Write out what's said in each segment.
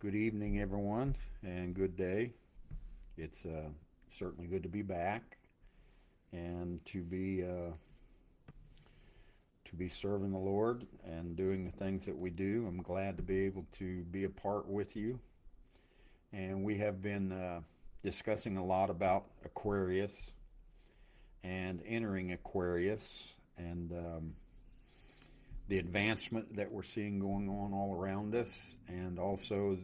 Good evening, everyone, and good day. It's certainly good to be back and to be serving the Lord and doing the things that we do. I'm glad to be able to be a part with you. And we have been discussing a lot about Aquarius and entering Aquarius and the advancement that we're seeing going on all around us, and also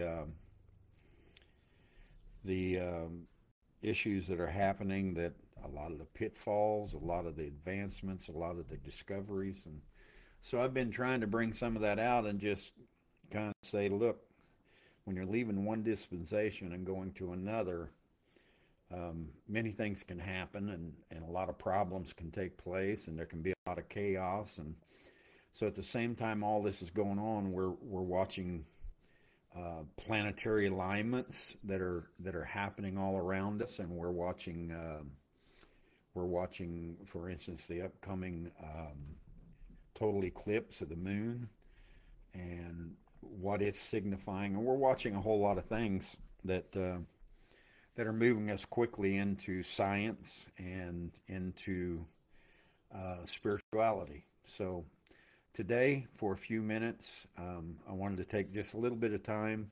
the issues that are happening, that a lot of the pitfalls, a lot of the advancements, a lot of the discoveries. And so I've been trying to bring some of that out and just kind of say, look, when you're leaving one dispensation and going to another, many things can happen, and a lot of problems can take place, and there can be a lot of chaos. And so at the same time all this is going on, we're watching planetary alignments that are happening all around us, and we're watching, for instance, the upcoming total eclipse of the moon and what it's signifying, and we're watching a whole lot of things that are moving us quickly into science and into spirituality. So today, for a few minutes, I wanted to take just a little bit of time.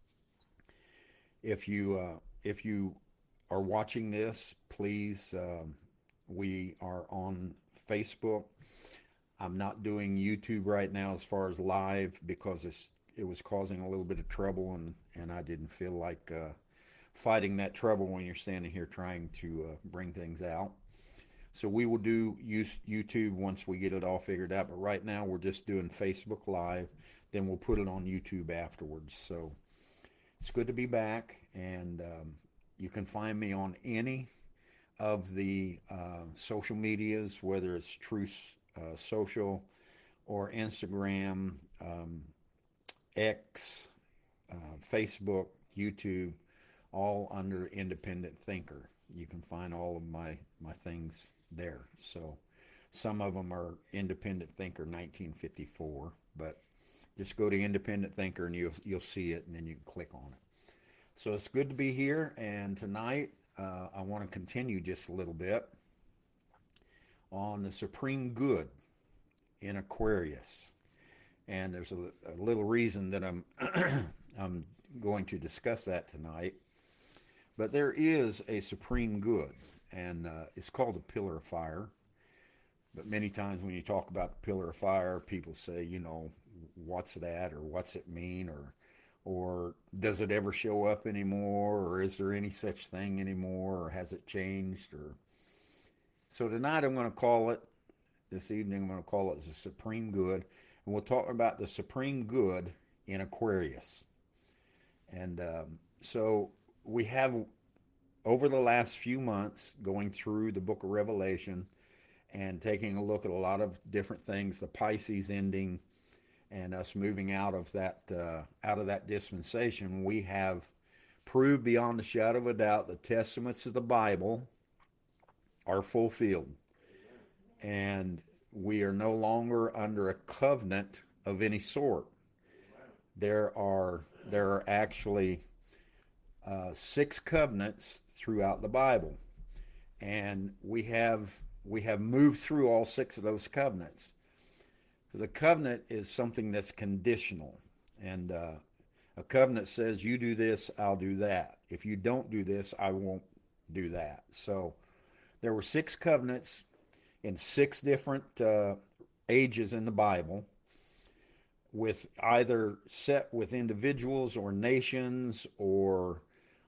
If you are watching this, please, we are on Facebook. I'm not doing YouTube right now as far as live because it was causing a little bit of trouble, and I didn't feel like fighting that trouble when you're standing here trying to bring things out. So we will do YouTube once we get it all figured out. But right now we're just doing Facebook Live. Then we'll put it on YouTube afterwards. So it's good to be back. And you can find me on any of the social medias, whether it's Truth Social or Instagram, X, Facebook, YouTube, all under Independent Thinker. You can find all of my things there. So some of them are Independent Thinker 1954, but just go to Independent Thinker and you'll see it, and then you can click on it. So it's good to be here, and tonight I want to continue just a little bit on the supreme good in Aquarius. And there's a little reason that I'm going to discuss that tonight. But there is a supreme good, and it's called the pillar of fire. But many times when you talk about the pillar of fire, people say, what's that, or what's it mean, or does it ever show up anymore, or is there any such thing anymore, or has it changed? So tonight this evening I'm going to call it the supreme good, and we'll talk about the supreme good in Aquarius. And so we have, over the last few months, going through the book of Revelation and taking a look at a lot of different things, the Pisces ending and us moving out of that dispensation. We have proved beyond a shadow of a doubt the testaments of the Bible are fulfilled. And we are no longer under a covenant of any sort. There are actually 6 covenants throughout the Bible, and we have moved through all 6 of those covenants. Because a covenant is something that's conditional, and a covenant says, you do this, I'll do that. If you don't do this, I won't do that. So there were 6 covenants in 6 different ages in the Bible, with either set with individuals or nations or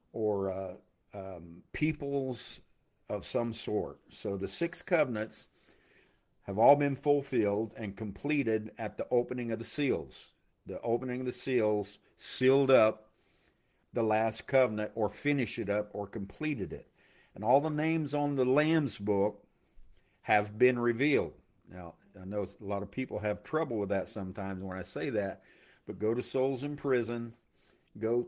peoples of some sort. So the 6 covenants have all been fulfilled and completed at the opening of the seals. The opening of the seals sealed up the last covenant, or finished it up, or completed it. And all the names on the Lamb's book have been revealed. Now, I know a lot of people have trouble with that sometimes when I say that, but go to Souls in Prison, go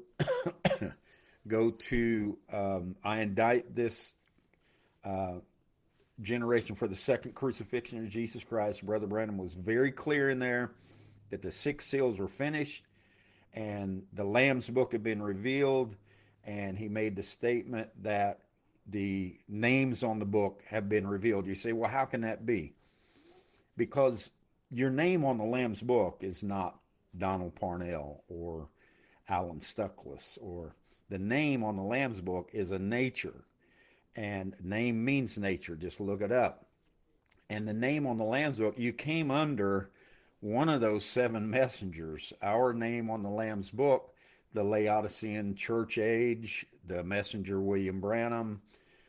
to I Indict This Generation for the Second Crucifixion of Jesus Christ. Brother Branham was very clear in there that the 6 seals were finished, and the Lamb's book had been revealed, and he made the statement that the names on the book have been revealed. You say, well, how can that be? Because your name on the Lamb's book is not Donald Parnell or Alan Stuckless, or the name on the Lamb's book is a nature, and name means nature. Just look it up. And the name on the Lamb's book, you came under one of those seven messengers. Our name on the Lamb's book, the Laodicean church age, the messenger William Branham,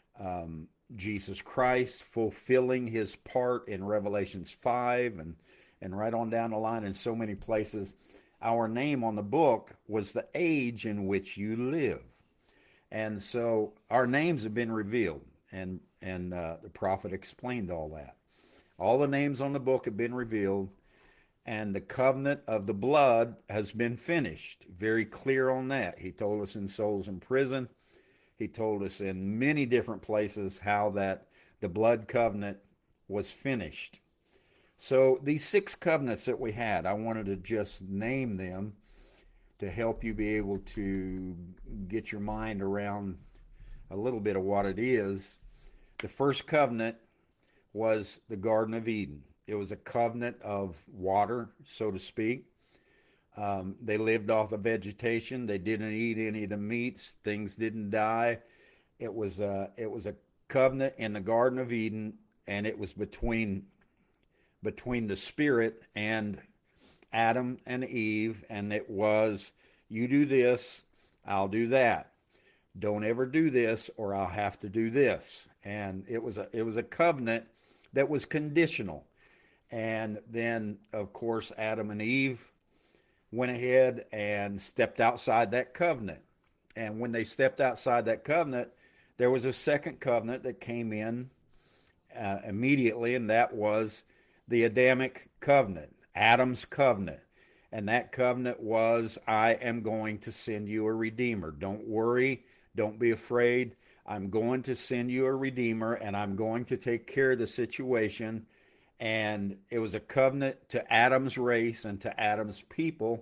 Jesus Christ fulfilling his part in Revelations 5, and right on down the line in so many places. Our name on the book was the age in which you live. And so our names have been revealed, and the prophet explained all that. All the names on the book have been revealed, and the covenant of the blood has been finished. Very clear on that. He told us in Souls in Prison. He told us in many different places how that the blood covenant was finished. So these 6 covenants that we had, I wanted to just name them to help you be able to get your mind around a little bit of what it is. The first covenant was the Garden of Eden. It was a covenant of water, so to speak. They lived off of vegetation. They didn't eat any of the meats. Things didn't die. It was a covenant in the Garden of Eden, and it was between the Spirit and Adam and Eve, and it was, you do this, I'll do that. Don't ever do this, or I'll have to do this. And it was a covenant that was conditional. And then, of course, Adam and Eve went ahead and stepped outside that covenant. And when they stepped outside that covenant, there was a second covenant that came in immediately, and that was the Adamic covenant, Adam's covenant. And that covenant was, I am going to send you a redeemer. Don't worry. Don't be afraid. I'm going to send you a redeemer, and I'm going to take care of the situation. And it was a covenant to Adam's race and to Adam's people.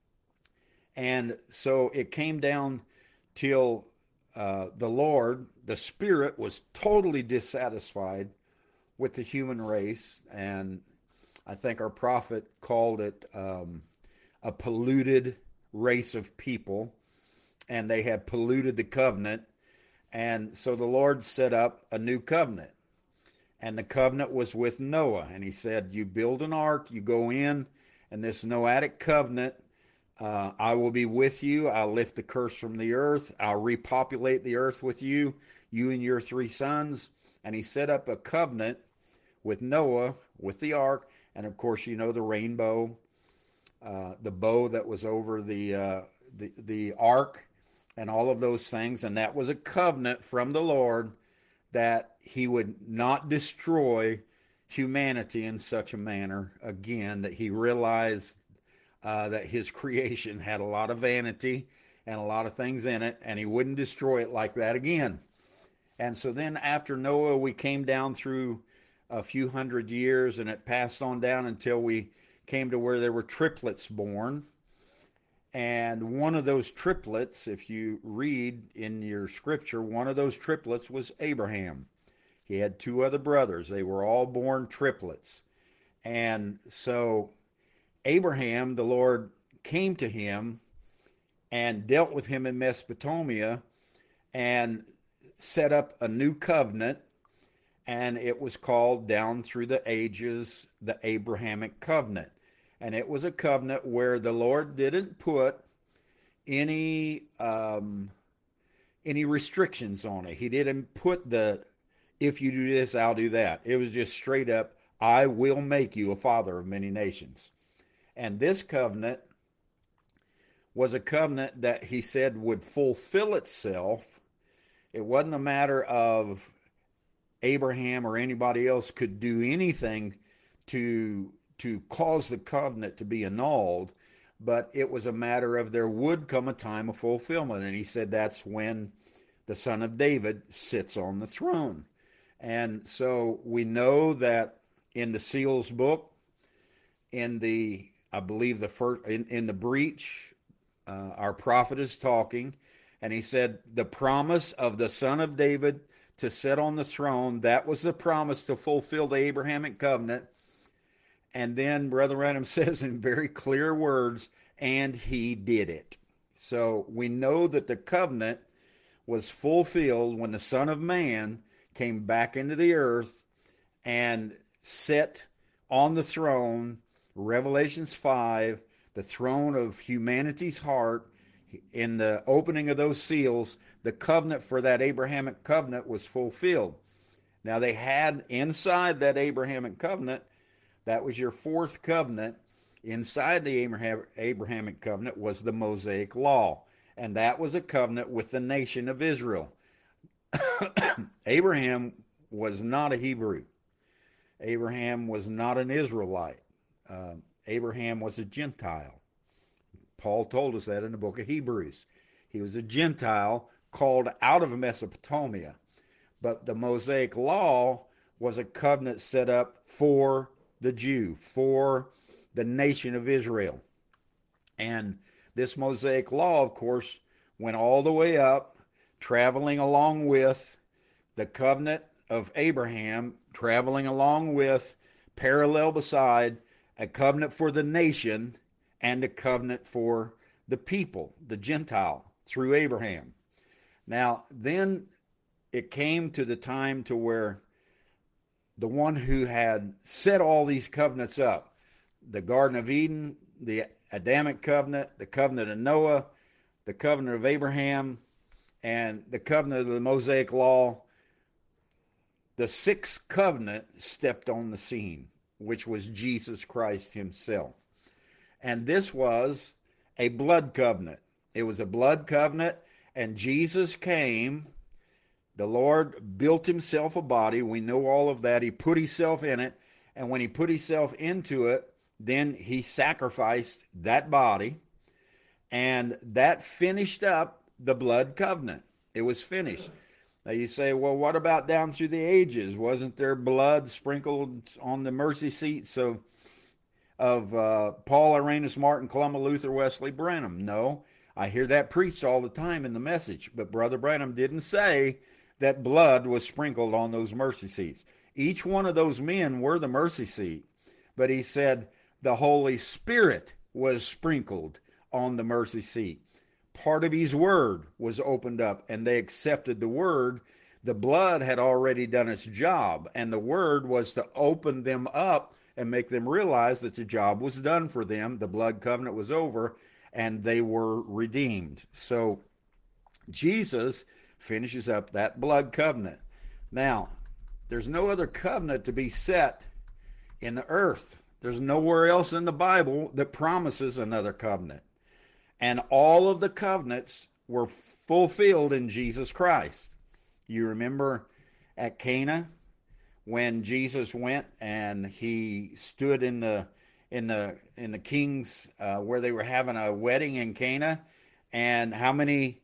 And so it came down till the Lord, the Spirit, was totally dissatisfied with the human race. And I think our prophet called it a polluted race of people. And they had polluted the covenant. And so the Lord set up a new covenant. And the covenant was with Noah. And he said, you build an ark, you go in, and this Noahic covenant, I will be with you. I'll lift the curse from the earth. I'll repopulate the earth with you, you and your 3 sons. And he set up a covenant with Noah, with the ark. And of course, you know the rainbow, the bow that was over the ark, and all of those things. And that was a covenant from the Lord that he would not destroy humanity in such a manner again, that he realized that his creation had a lot of vanity and a lot of things in it, and he wouldn't destroy it like that again. And so then after Noah, we came down through a few hundred years, and it passed on down until we came to where there were triplets born. And one of those triplets, if you read in your scripture, one of those triplets was Abraham. He had 2 other brothers. They were all born triplets. And so Abraham, the Lord came to him and dealt with him in Mesopotamia and set up a new covenant. And it was called, down through the ages, the Abrahamic covenant. And it was a covenant where the Lord didn't put any restrictions on it. He didn't put if you do this, I'll do that. It was just straight up, I will make you a father of many nations. And this covenant was a covenant that he said would fulfill itself. It wasn't a matter of Abraham or anybody else could do anything to cause the covenant to be annulled, but it was a matter of there would come a time of fulfillment. And he said that's when the son of David sits on the throne. And so we know that in the seals book, in the, I believe the first, in the breach, our prophet is talking, and he said, the promise of the son of David to sit on the throne, that was the promise to fulfill the Abrahamic covenant. And then Brother Branham says in very clear words, and he did it. So we know that the covenant was fulfilled when the Son of Man came back into the earth and sat on the throne, Revelations 5, the throne of humanity's heart. In the opening of those seals, the covenant for that Abrahamic covenant was fulfilled. Now they had inside that Abrahamic covenant, that was your fourth covenant, inside the Abrahamic covenant was the Mosaic law. And that was a covenant with the nation of Israel. Abraham was not a Hebrew. Abraham was not an Israelite. Abraham was a Gentile. Paul told us that in the book of Hebrews. He was a Gentile called out of Mesopotamia. But the Mosaic law was a covenant set up for the Jew, for the nation of Israel. And this Mosaic law, of course, went all the way up, traveling along with the covenant of Abraham, traveling along with, parallel beside, a covenant for the nation and a covenant for the people, the Gentile, through Abraham. Now, then it came to the time to where the one who had set all these covenants up, the Garden of Eden, the Adamic covenant, the covenant of Noah, the covenant of Abraham, and the covenant of the Mosaic law, the sixth covenant stepped on the scene, which was Jesus Christ himself. And this was a blood covenant. It was a blood covenant, and Jesus came. The Lord built himself a body. We know all of that. He put himself in it, and when he put himself into it, then he sacrificed that body, and that finished up the blood covenant. It was finished. Now you say, well, what about down through the ages? Wasn't there blood sprinkled on the mercy seats of Paul, Irenaeus, Martin, Columba, Luther, Wesley, Branham? No, I hear that preached all the time in the message, but Brother Branham didn't say that blood was sprinkled on those mercy seats. Each one of those men were the mercy seat, but he said the Holy Spirit was sprinkled on the mercy seat. Part of his word was opened up, and they accepted the word. The blood had already done its job, and the word was to open them up and make them realize that the job was done for them. The blood covenant was over, and they were redeemed. So Jesus finishes up that blood covenant. Now, there's no other covenant to be set in the earth. There's nowhere else in the Bible that promises another covenant. And all of the covenants were fulfilled in Jesus Christ. You remember at Cana when Jesus went and he stood in the king's where they were having a wedding in Cana, and how many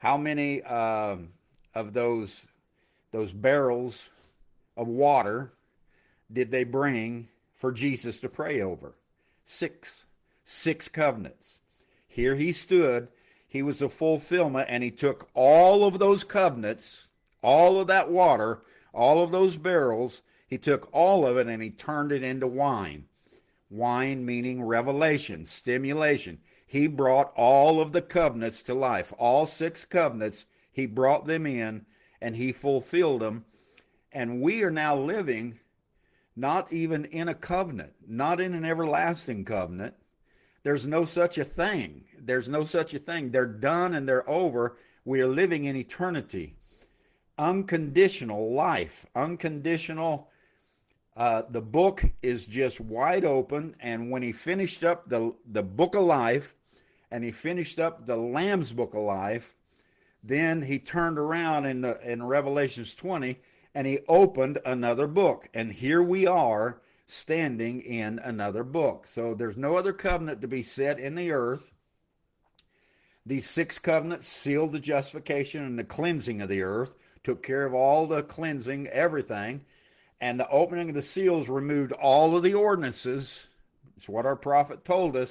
of those barrels of water did they bring for Jesus to pray over? Six covenants. Here he stood, he was a fulfillment, and he took all of those covenants, all of that water, all of those barrels, he took all of it and he turned it into wine. Wine meaning revelation, stimulation. He brought all of the covenants to life. All six covenants, he brought them in and he fulfilled them. And we are now living not even in a covenant, not in an everlasting covenant. There's no such a thing. There's no such a thing. They're done and they're over. We are living in eternity. Unconditional life. Unconditional. The book is just wide open. And when he finished up the book of life, and he finished up the Lamb's book of life, then he turned around in Revelations 20, and he opened another book. And here we are, standing in another book. So there's no other covenant to be set in the earth. These six covenants sealed the justification and the cleansing of the earth, took care of all the cleansing, everything. And the opening of the seals removed all of the ordinances. It's what our prophet told us.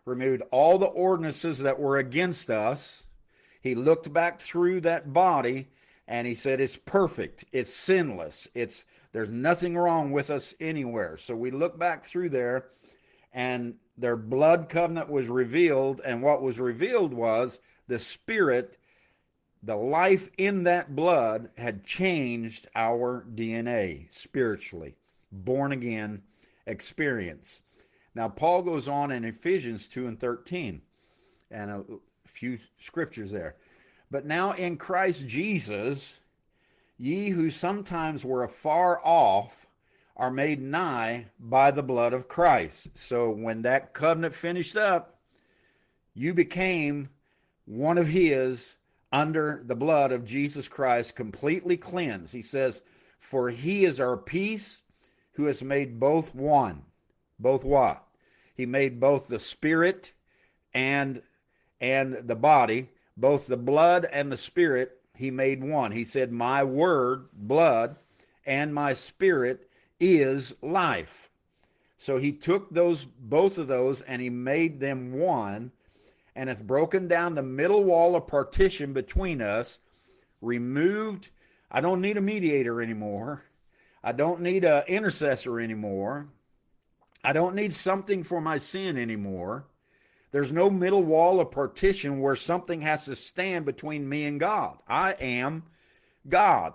removed all the ordinances that were against us. He looked back through that body and he said, it's perfect. It's sinless. There's nothing wrong with us anywhere. So we look back through there and their blood covenant was revealed. And what was revealed was the Spirit, the life in that blood had changed our DNA spiritually. Born again experience. Now, Paul goes on in Ephesians 2 and 13, and a few scriptures there. But now in Christ Jesus, ye who sometimes were afar off are made nigh by the blood of Christ. So when that covenant finished up, you became one of his under the blood of Jesus Christ, completely cleansed. He says, for he is our peace, who has made both one. Both what? He made both the spirit and the body, both the blood and the spirit, he made one. He said, my word, blood, and my spirit is life. So he took both of those and he made them one, and hath broken down the middle wall of partition between us, removed. I don't need a mediator anymore. I don't need an intercessor anymore. I don't need something for my sin anymore. There's no middle wall of partition where something has to stand between me and God. I am God.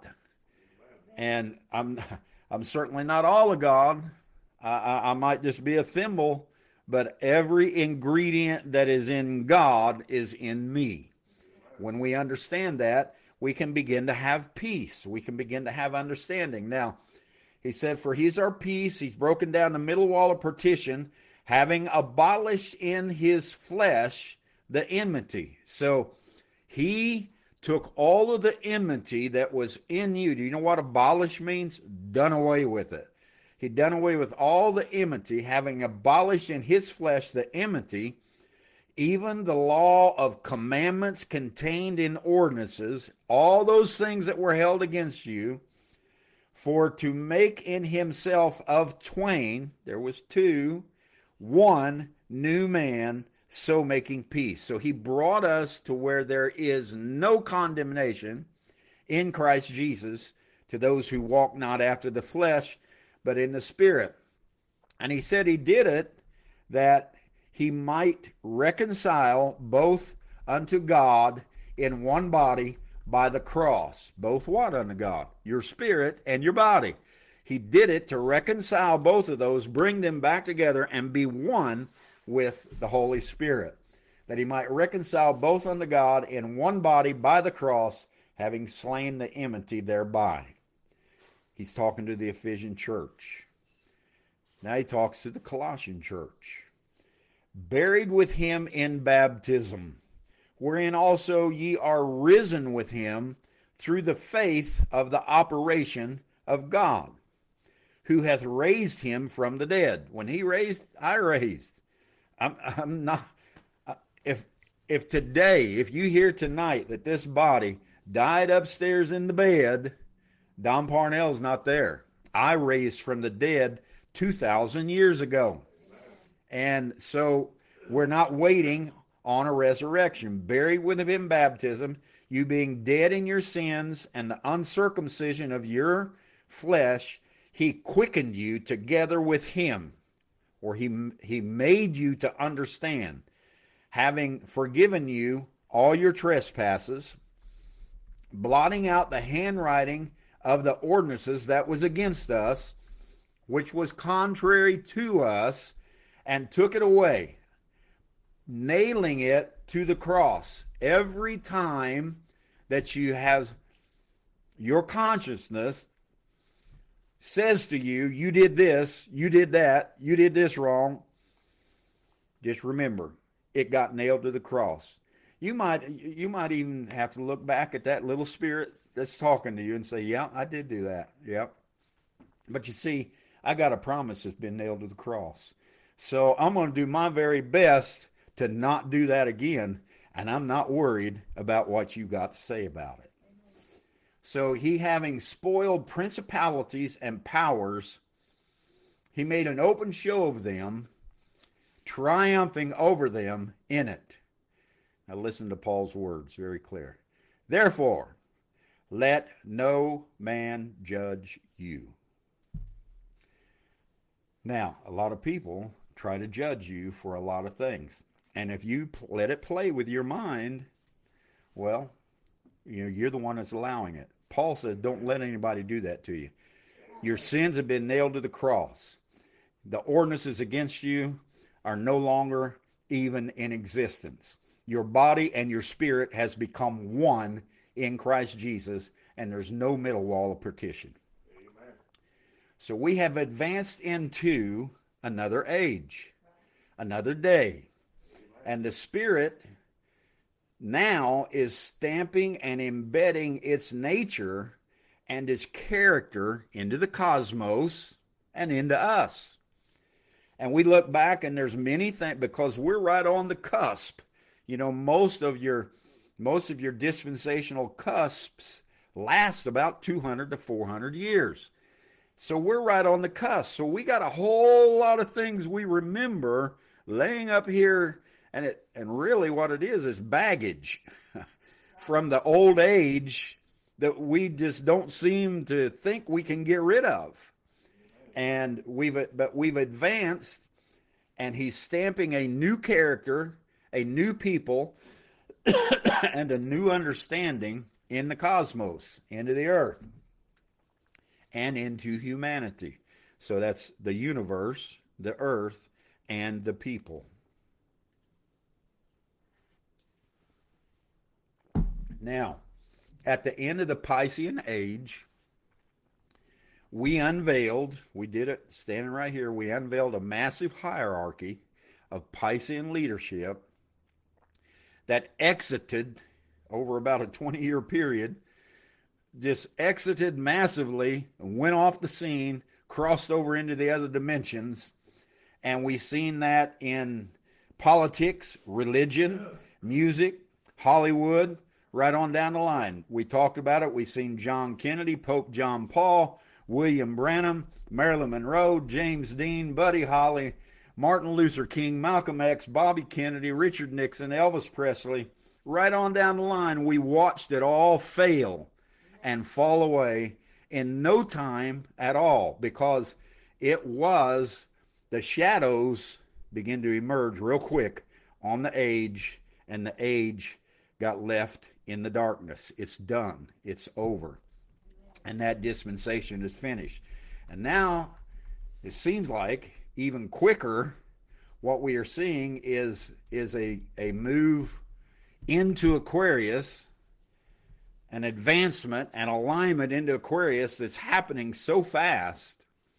And I'm certainly not all of God. I might just be a thimble, but every ingredient that is in God is in me. When we understand that, we can begin to have peace. We can begin to have understanding. Now, he said, for he's our peace. He's broken down the middle wall of partition, having abolished in his flesh the enmity. So he took all of the enmity that was in you. Do you know what abolish means? Done away with it. He done away with all the enmity, having abolished in his flesh the enmity, even the law of commandments contained in ordinances, all those things that were held against you, for to make in himself of twain, there was two, one new man, so making peace. So he brought us to where there is no condemnation in Christ Jesus to those who walk not after the flesh, but in the Spirit. And he said he did it that he might reconcile both unto God in one body by the cross. Both what unto God? Your spirit and your body. He did it to reconcile both of those, bring them back together, and be one with the Holy Spirit. That he might reconcile both unto God in one body by the cross, having slain the enmity thereby. He's talking to the Ephesian church. Now he talks to the Colossian church. Buried with him in baptism, wherein also ye are risen with him through the faith of the operation of God, who hath raised him from the dead. When he raised, I raised. I'm not. If today, if you hear tonight that this body died upstairs in the bed, Don Parnell's not there. I raised from the dead 2,000 years ago. And so we're not waiting on a resurrection. Buried with him in baptism, you being dead in your sins and the uncircumcision of your flesh, he quickened you together with him, or he made you to understand, having forgiven you all your trespasses, blotting out the handwriting of the ordinances that was against us, which was contrary to us, and took it away, nailing it to the cross. Every time that you have your consciousness says to you, you did this, you did that, you did this wrong, just remember, it got nailed to the cross. You might even have to look back at that little spirit that's talking to you and say, yeah, I did do that. Yep. But you see, I got a promise that's been nailed to the cross. So I'm going to do my very best to not do that again, and I'm not worried about what you got to say about it. So he, having spoiled principalities and powers, he made an open show of them, triumphing over them in it. Now listen to Paul's words, very clear. Therefore, let no man judge you. Now, a lot of people try to judge you for a lot of things. And if you let it play with your mind, well, you're the one that's allowing it. Paul says, don't let anybody do that to you. Your sins have been nailed to the cross. The ordinances against you are no longer even in existence. Your body and your spirit has become one in Christ Jesus, and there's no middle wall of partition. Amen. So we have advanced into another age, another day. And the Spirit now is stamping and embedding its nature and its character into the cosmos and into us. And we look back and there's many things, because we're right on the cusp. Most of your dispensational cusps last about 200 to 400 years. So we're right on the cusp. So we got a whole lot of things we remember laying up here, and really what it is baggage from the old age that we just don't seem to think we can get rid of. And we've advanced, and he's stamping a new character, a new people, and a new understanding in the cosmos, into the earth, and into humanity. So that's the universe, the earth, and the people. Now, at the end of the Piscean age, we did it standing right here, we unveiled a massive hierarchy of Piscean leadership that exited over about a 20-year period, just exited massively, went off the scene, crossed over into the other dimensions, and we've seen that in politics, religion, music, Hollywood, right on down the line. We talked about it. We've seen John Kennedy, Pope John Paul, William Branham, Marilyn Monroe, James Dean, Buddy Holly, Martin Luther King, Malcolm X, Bobby Kennedy, Richard Nixon, Elvis Presley. Right on down the line, we watched it all fail and fall away in no time at all, because it was the shadows begin to emerge real quick on the age, and the age got left in the darkness. It's done. It's over. And that dispensation is finished. And now it seems like even quicker, what we are seeing is a move into Aquarius, an advancement and alignment into Aquarius that's happening so fast.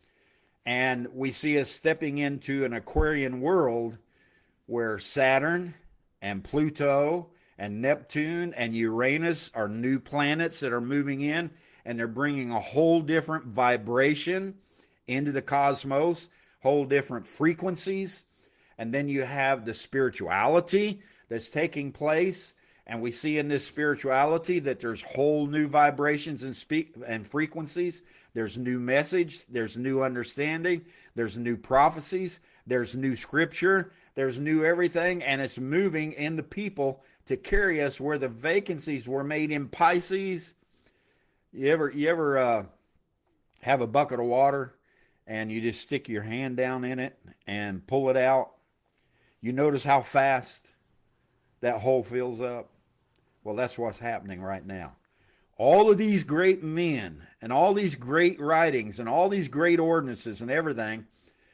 And we see us stepping into an Aquarian world where Saturn and Pluto and Neptune and Uranus are new planets that are moving in, and they're bringing a whole different vibration into the cosmos, whole different frequencies. And then you have the spirituality that's taking place, and we see in this spirituality that there's whole new vibrations and frequencies. There's new message, there's new understanding, there's new prophecies, there's new scripture, there's new everything, and it's moving in the people to carry us where the vacancies were made in Pisces. You ever have a bucket of water and you just stick your hand down in it and pull it out? You notice how fast that hole fills up? Well, that's what's happening right now. All of these great men and all these great writings and all these great ordinances and everything,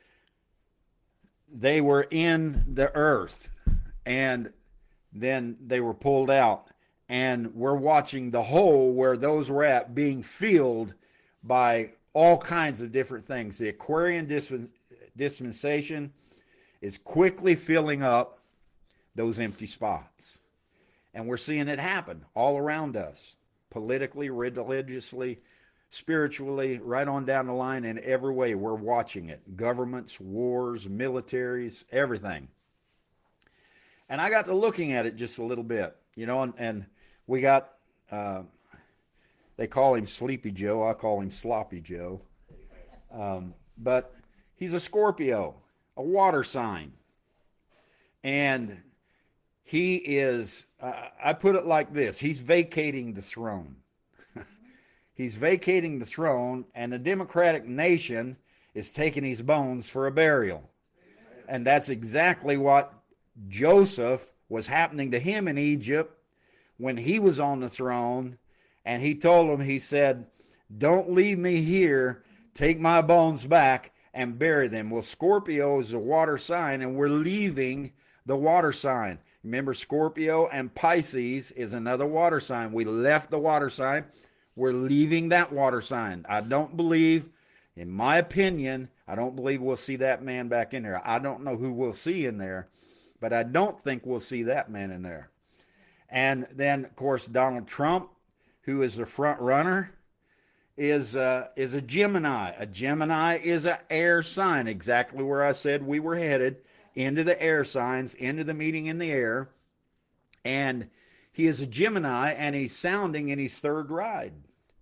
they were in the earth, and then they were pulled out. And we're watching the hole where those were at being filled by all kinds of different things. The Aquarian dispensation is quickly filling up those empty spots. And we're seeing it happen all around us, politically, religiously, spiritually, right on down the line in every way. We're watching it. Governments, wars, militaries, everything. And I got to looking at it just a little bit, and we got, they call him Sleepy Joe. I call him Sloppy Joe. But he's a Scorpio, a water sign. And he is, I put it like this, he's vacating the throne. He's vacating the throne, and the Democratic nation is taking his bones for a burial. And that's exactly what Joseph was happening to him in Egypt when he was on the throne. And he told him, he said, don't leave me here, take my bones back and bury them. Well, Scorpio is a water sign, and we're leaving the water sign. Remember, Scorpio and Pisces is another water sign. We left the water sign. We're leaving that water sign. I don't believe, in my opinion, I don't believe we'll see that man back in there. I don't know who we'll see in there, but I don't think we'll see that man in there. And then, of course, Donald Trump, who is the front runner, is a Gemini. A Gemini is an air sign, exactly where I said we were headed, into the air signs, into the meeting in the air. And he is a Gemini, and he's sounding in his third ride.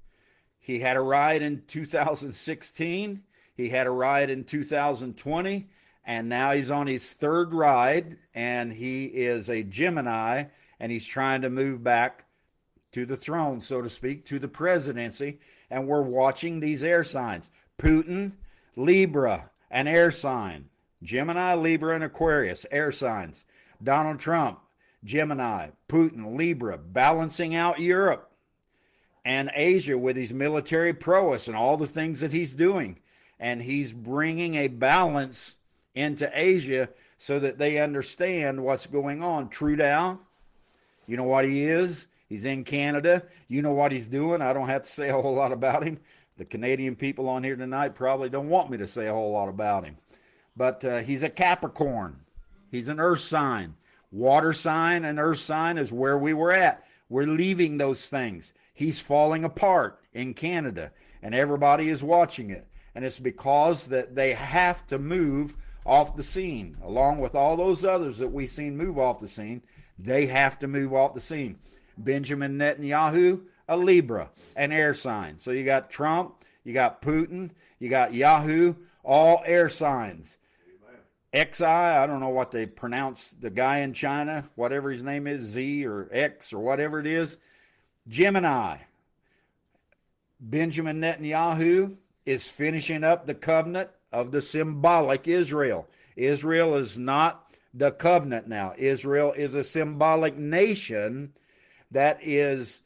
He had a ride in 2016. He had a ride in 2020. And now he's on his third ride, and he is a Gemini, and he's trying to move back to the throne, so to speak, to the presidency. And we're watching these air signs. Putin, Libra, an air sign. Gemini, Libra, and Aquarius, air signs. Donald Trump, Gemini, Putin, Libra, balancing out Europe and Asia with his military prowess and all the things that he's doing. And he's bringing a balance into Asia so that they understand what's going on. Trudeau, you know what he is? He's in Canada. You know what he's doing. I don't have to say a whole lot about him. The Canadian people on here tonight probably don't want me to say a whole lot about him. But he's a Capricorn. He's an earth sign. Water sign and earth sign is where we were at. We're leaving those things. He's falling apart in Canada, and everybody is watching it. And it's because that they have to move off the scene. Along with all those others that we've seen move off the scene, they have to move off the scene. Benjamin Netanyahu, a Libra, an air sign. So you got Trump, you got Putin, you got Yahoo, all air signs. XI, I don't know what they pronounce the guy in China, whatever his name is, Z or X or whatever it is. Gemini. Benjamin Netanyahu is finishing up the covenant of the symbolic Israel. Israel is not the covenant now. Israel is a symbolic nation that is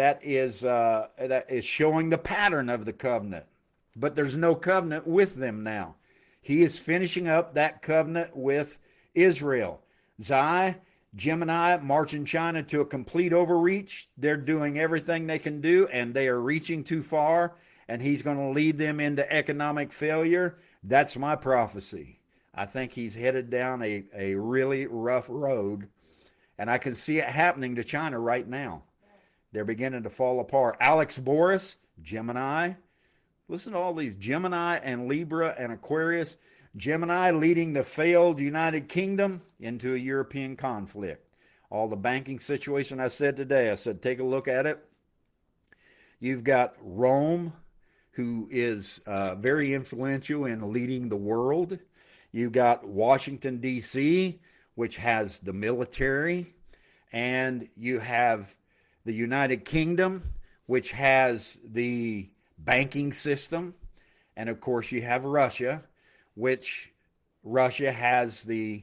showing the pattern of the covenant. But there's no covenant with them now. He is finishing up that covenant with Israel. Xi, Gemini, marching China to a complete overreach. They're doing everything they can do, and they are reaching too far, and he's going to lead them into economic failure. That's my prophecy. I think he's headed down a really rough road, and I can see it happening to China right now. They're beginning to fall apart. Alex Boris, Gemini. Listen to all these Gemini and Libra and Aquarius. Gemini leading the failed United Kingdom into a European conflict. All the banking situation I said today, I said take a look at it. You've got Rome, who is very influential in leading the world. You've got Washington, D.C., which has the military. And you have the United Kingdom, which has the banking system. And of course you have Russia, which Russia has the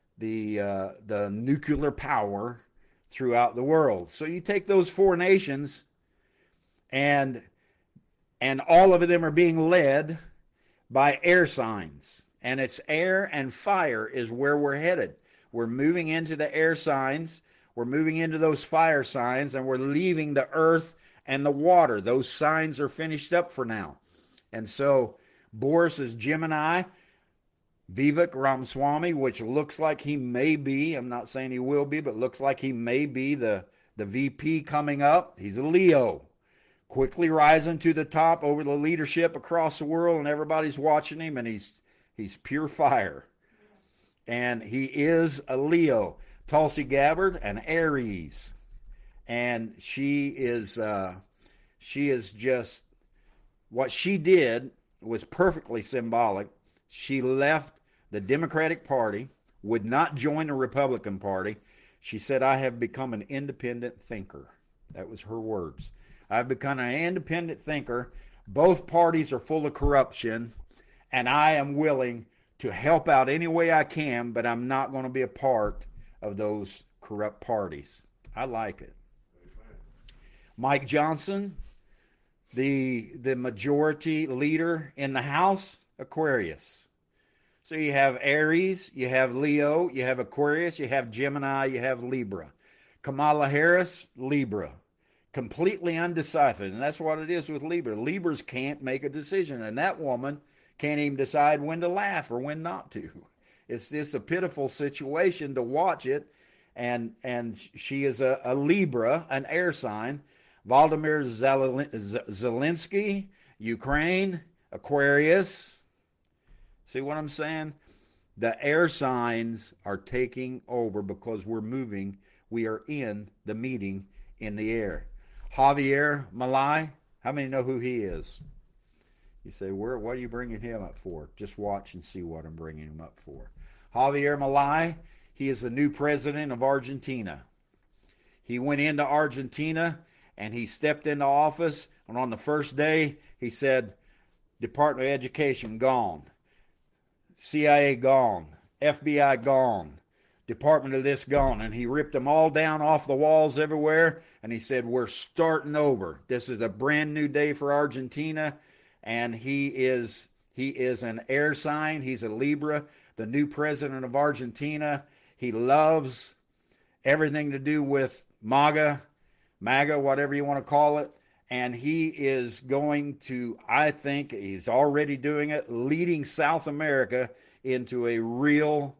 nuclear power throughout the world. So you take those four nations, and all of them are being led by air signs. And it's air and fire is where we're headed. We're moving into the air signs. We're moving into those fire signs, and we're leaving the earth and the water. Those signs are finished up for now. And so Boris is Gemini. Vivek Ramaswamy, which looks like he may be, I'm not saying he will be, but looks like he may be the VP coming up. He's a Leo. Quickly rising to the top over the leadership across the world, and everybody's watching him, and he's pure fire. And he is a Leo. Tulsi Gabbard, an Aries. And she is just, what she did was perfectly symbolic. She left the Democratic Party, would not join the Republican Party. She said, I have become an independent thinker. That was her words. I've become an independent thinker. Both parties are full of corruption, and I am willing to help out any way I can, but I'm not going to be a part of those corrupt parties. I like it. Mike Johnson, the majority leader in the House, Aquarius. So you have Aries, you have Leo, you have Aquarius, you have Gemini, you have Libra. Kamala Harris, Libra. Completely undecided. And that's what it is with Libra. Libras can't make a decision. And that woman can't even decide when to laugh or when not to. It's just a pitiful situation to watch it. And she is a Libra, an air sign. Volodymyr Zelensky, Ukraine, Aquarius. See what I'm saying? The air signs are taking over because we're moving. We are in the meeting in the air. Javier Milei, how many know who he is? You say, what are you bringing him up for? Just watch and see what I'm bringing him up for. Javier Milei, he is the new president of Argentina. He went into Argentina and he stepped into office, and on the first day, he said, Department of Education gone, CIA gone, FBI gone, Department of this gone, and he ripped them all down off the walls everywhere, and he said, we're starting over. This is a brand new day for Argentina, and he is an air sign. He's a Libra, the new president of Argentina. He loves everything to do with MAGA, whatever you want to call it, and he is going to, I think he's already doing it, leading South America into a real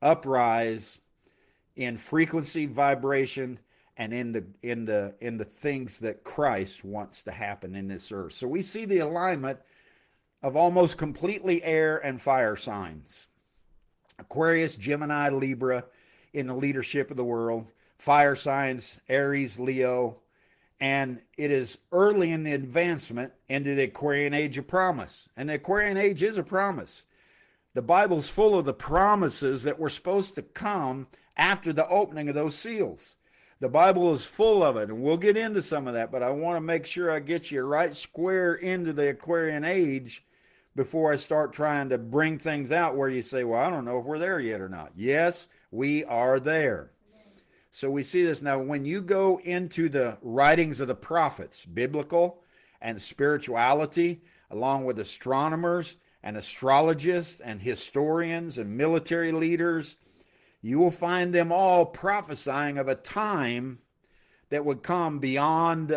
uprise in frequency, vibration, and in the things that Christ wants to happen in this earth. So we see the alignment of almost completely air and fire signs. Aquarius, Gemini, Libra in the leadership of the world. Fire signs, Aries, Leo. And it is early in the advancement into the Aquarian age of promise. And the Aquarian age is a promise. The Bible's full of the promises that were supposed to come after the opening of those seals. The Bible is full of it, and we'll get into some of that, but I want to make sure I get you right square into the Aquarian age before I start trying to bring things out where you say, well, I don't know if we're there yet or not. Yes, we are there. So we see this now. When you go into the writings of the prophets, biblical and spirituality, along with astronomers and astrologists and historians and military leaders, you will find them all prophesying of a time that would come beyond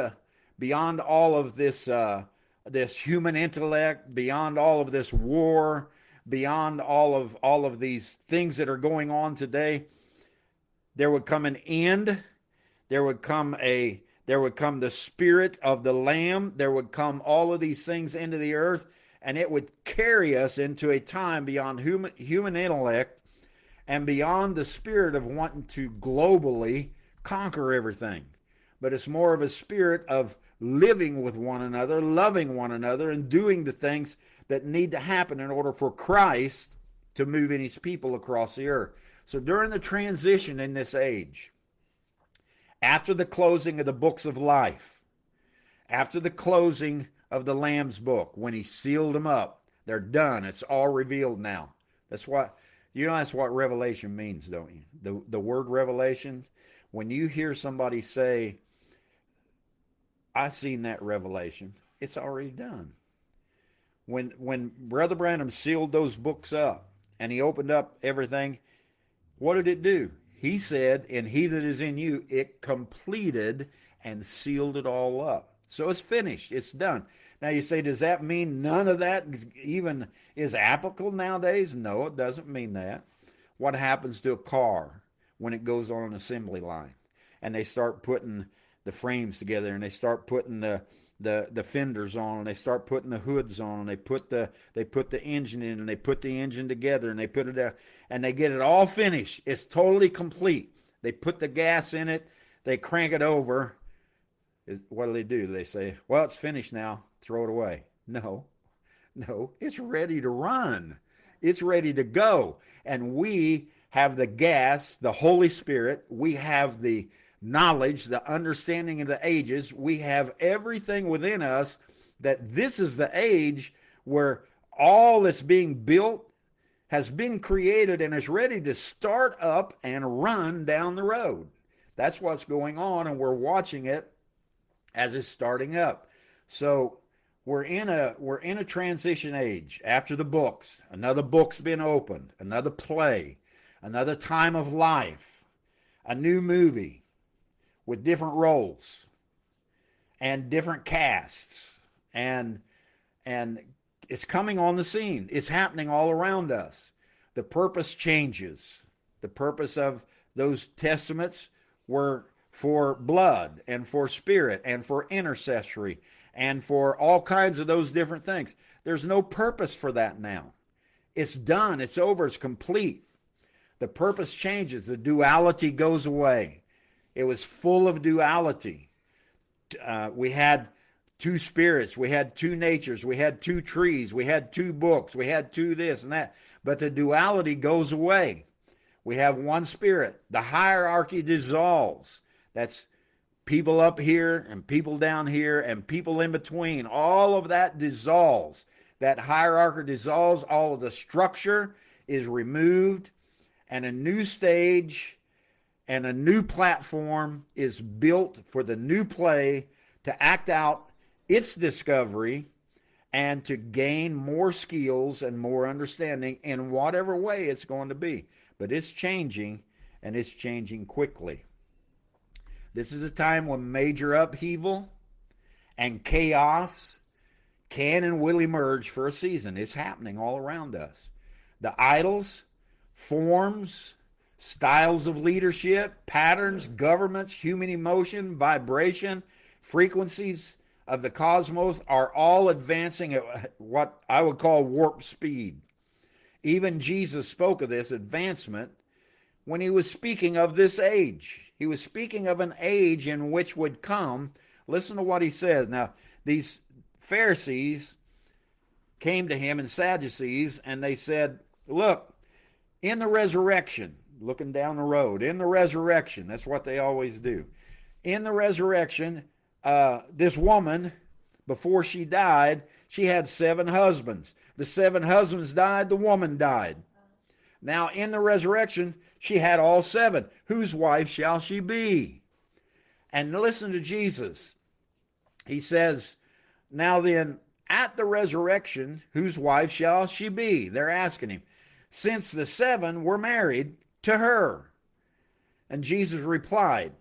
all of this human intellect, beyond all of this war, beyond all of these things that are going on today. There would come an end. There would come the spirit of the Lamb. There would come all of these things into the earth, and it would carry us into a time beyond human intellect and beyond the spirit of wanting to globally conquer everything. But it's more of a spirit of living with one another, loving one another, and doing the things that need to happen in order for Christ to move in his people across the earth. So during the transition in this age, after the closing of the books of life, after the closing of the Lamb's book, when he sealed them up, they're done. It's all revealed now. That's what revelation means, don't you? The word revelation, when you hear somebody say, I seen that revelation, it's already done. When Brother Branham sealed those books up and he opened up everything, what did it do? He said, and he that is in you, it completed and sealed it all up. So it's finished. It's done. Now you say, does that mean none of that even is applicable nowadays? No, it doesn't mean that. What happens to a car when it goes on an assembly line and they start putting the frames together and they start putting the fenders on and they start putting the hoods on and they put the engine in and they put the engine together and they put it out and they get it all finished. It's totally complete. They put the gas in it. They crank it over. What do? They say, well, it's finished now. Throw it away. No, it's ready to run. It's ready to go. And we have the gas, the Holy Spirit. We have the knowledge, the understanding of the ages. We have everything within us that this is the age where all that's being built has been created and is ready to start up and run down the road. That's what's going on, and we're watching it as it's starting up. So we're in a transition age. After the books, another book's been opened, another play, another time of life, a new movie with different roles and different casts, and it's coming on the scene. It's happening all around us. The purpose changes. The purpose of those testaments were for blood and for spirit and for intercessory and for all kinds of those different things. There's no purpose for that now. It's done. It's over. It's complete. The purpose changes. The duality goes away. It was full of duality. We had two spirits. We had two natures. We had two trees. We had two books. We had two this and that. But the duality goes away. We have one spirit. The hierarchy dissolves. That's people up here and people down here and people in between. All of that dissolves. That hierarchy dissolves. All of the structure is removed. And a new stage and a new platform is built for the new play to act out its discovery and to gain more skills and more understanding in whatever way it's going to be. But it's changing, and it's changing quickly. This is a time when major upheaval and chaos can and will emerge for a season. It's happening all around us. The idols, forms, styles of leadership, patterns, governments, human emotion, vibration, frequencies of the cosmos are all advancing at what I would call warp speed. Even Jesus spoke of this advancement when he was speaking of this age. He was speaking of an age in which would come. Listen to what he says. Now, these Pharisees came to him and Sadducees, and they said, look, in the resurrection, looking down the road, in the resurrection, that's what they always do. In the resurrection, this woman, before she died, she had 7 husbands. The 7 husbands died, the woman died. Now, in the resurrection, she had all 7. Whose wife shall she be? And listen to Jesus. He says, now then, at the resurrection, whose wife shall she be? They're asking him. Since the 7 were married to her. And Jesus replied,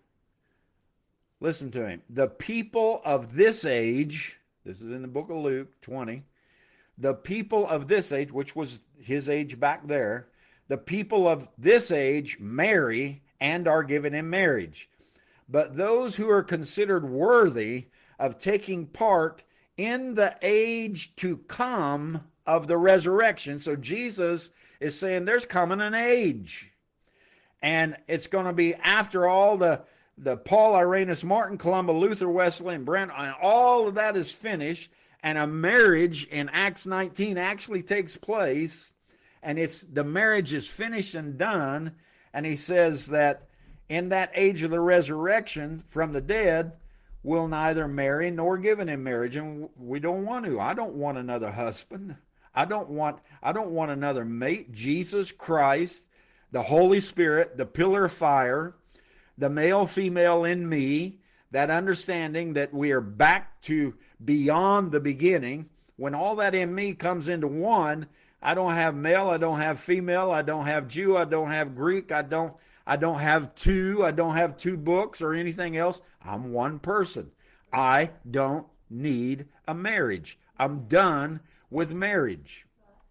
listen to him, the people of this age, this is in the book of Luke 20, the people of this age, which was his age back there, the people of this age marry and are given in marriage. But those who are considered worthy of taking part in the age to come of the resurrection. So Jesus is saying there's coming an age. And it's going to be after all the Paul, Irenaeus, Martin, Columba, Luther, Wesley, and Brent, and all of that is finished, and a marriage in Acts 19 actually takes place, and the marriage is finished and done, and he says that in that age of the resurrection from the dead, we'll neither marry nor given in marriage, and we don't want to. I don't want another husband. I don't want another mate. Jesus Christ, the Holy Spirit, the pillar of fire, the male, female in me, that understanding that we are back to beyond the beginning. When all that in me comes into one, I don't have male, I don't have female, I don't have Jew, I don't have Greek, I don't have two books or anything else. I'm one person. I don't need a marriage. I'm done with marriage.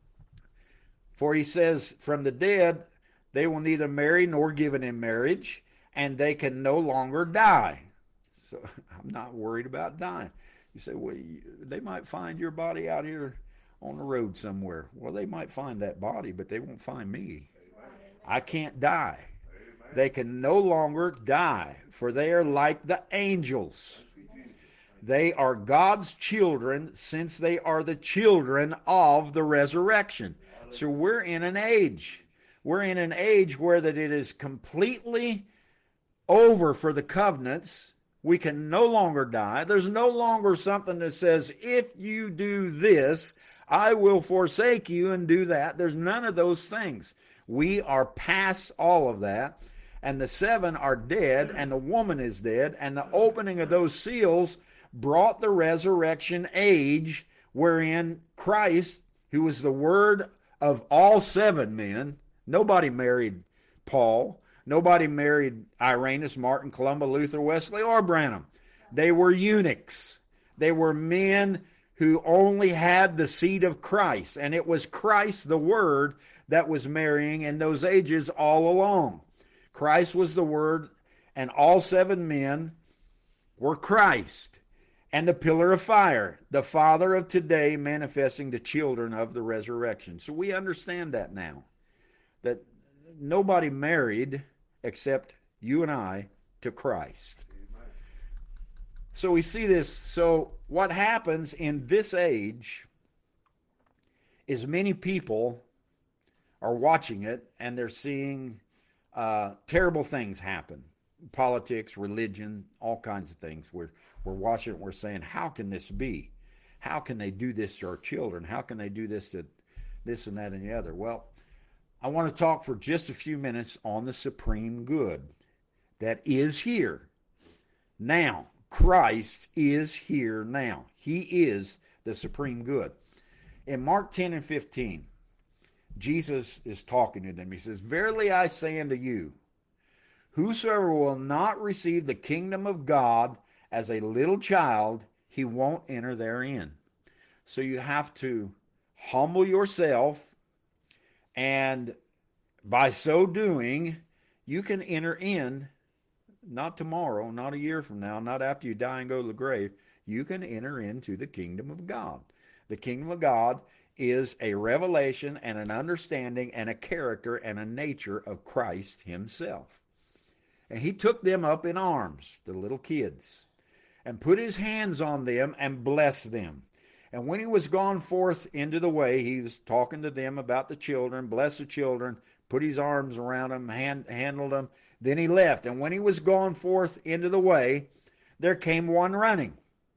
For he says, from the dead, they will neither marry nor given in marriage, and they can no longer die. So I'm not worried about dying. You say, well, they might find your body out here on the road somewhere. Well, they might find that body, but they won't find me. I can't die. They can no longer die, for they are like the angels. They are God's children, since they are the children of the resurrection. So we're in an age. We're in an age where that it is completely over for the covenants. We can no longer die. There's no longer something that says, if you do this, I will forsake you and do that. There's none of those things. We are past all of that. And the seven are dead, and the woman is dead. And the opening of those seals brought the resurrection age, wherein Christ, who was the word of all seven men, nobody married Paul. Nobody married Irenaeus, Martin, Columba, Luther, Wesley, or Branham. They were eunuchs. They were men who only had the seed of Christ. And it was Christ, the Word, that was marrying in those ages all along. Christ was the Word, and all seven men were Christ. And the pillar of fire, the Father of today manifesting the children of the resurrection. So we understand that now. That nobody married except you and I to Christ. So we see this. So what happens in this age is many people are watching it and they're seeing terrible things happen. Politics, religion, all kinds of things. We're watching it, we're saying, how can this be? How can they do this to our children? How can they do this to this and that and the other? Well, I want to talk for just a few minutes on the supreme good that is here now. Christ is here now. He is the supreme good. In Mark 10 and 15, Jesus is talking to them. He says, verily I say unto you, whosoever will not receive the kingdom of God as a little child, he won't enter therein. So you have to humble yourself, and by so doing, you can enter in, not tomorrow, not a year from now, not after you die and go to the grave. You can enter into the kingdom of God. The kingdom of God is a revelation and an understanding and a character and a nature of Christ himself. And he took them up in arms, the little kids, and put his hands on them and blessed them. And when he was gone forth into the way, he was talking to them about the children, bless the children, put his arms around them, handled them. Then he left. And when he was gone forth into the way, there came one running.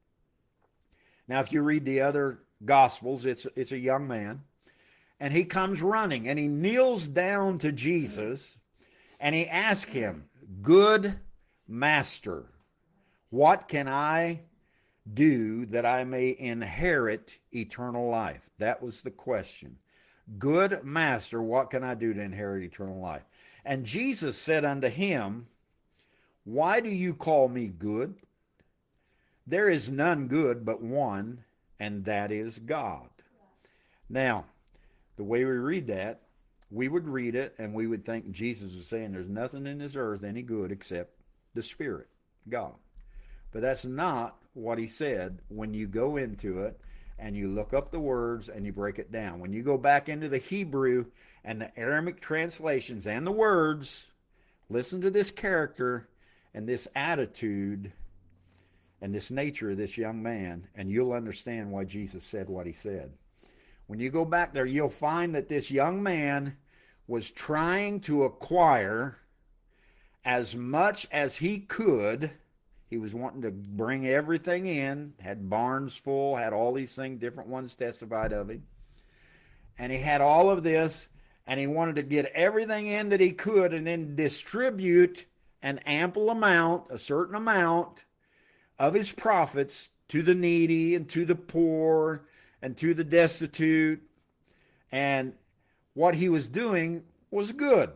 Now, if you read the other Gospels, it's a young man. And he comes running, and he kneels down to Jesus, and he asks him, good master, what can I do that I may inherit eternal life? That was the question. Good master, what can I do to inherit eternal life? And Jesus said unto him, why do you call me good? There is none good but one, and that is God. Now, the way we read that, we would read it and we would think Jesus was saying there's nothing in this earth any good except the Spirit, God. But that's not what he said when you go into it and you look up the words and you break it down. When you go back into the Hebrew and the Aramaic translations and the words, listen to this character and this attitude and this nature of this young man, and you'll understand why Jesus said what he said. When you go back there, you'll find that this young man was trying to acquire as much as he could. He was wanting to bring everything in, had barns full, had all these things, different ones testified of him. And he had all of this, and he wanted to get everything in that he could and then distribute an ample amount, a certain amount of his profits to the needy and to the poor and to the destitute. And what he was doing was good.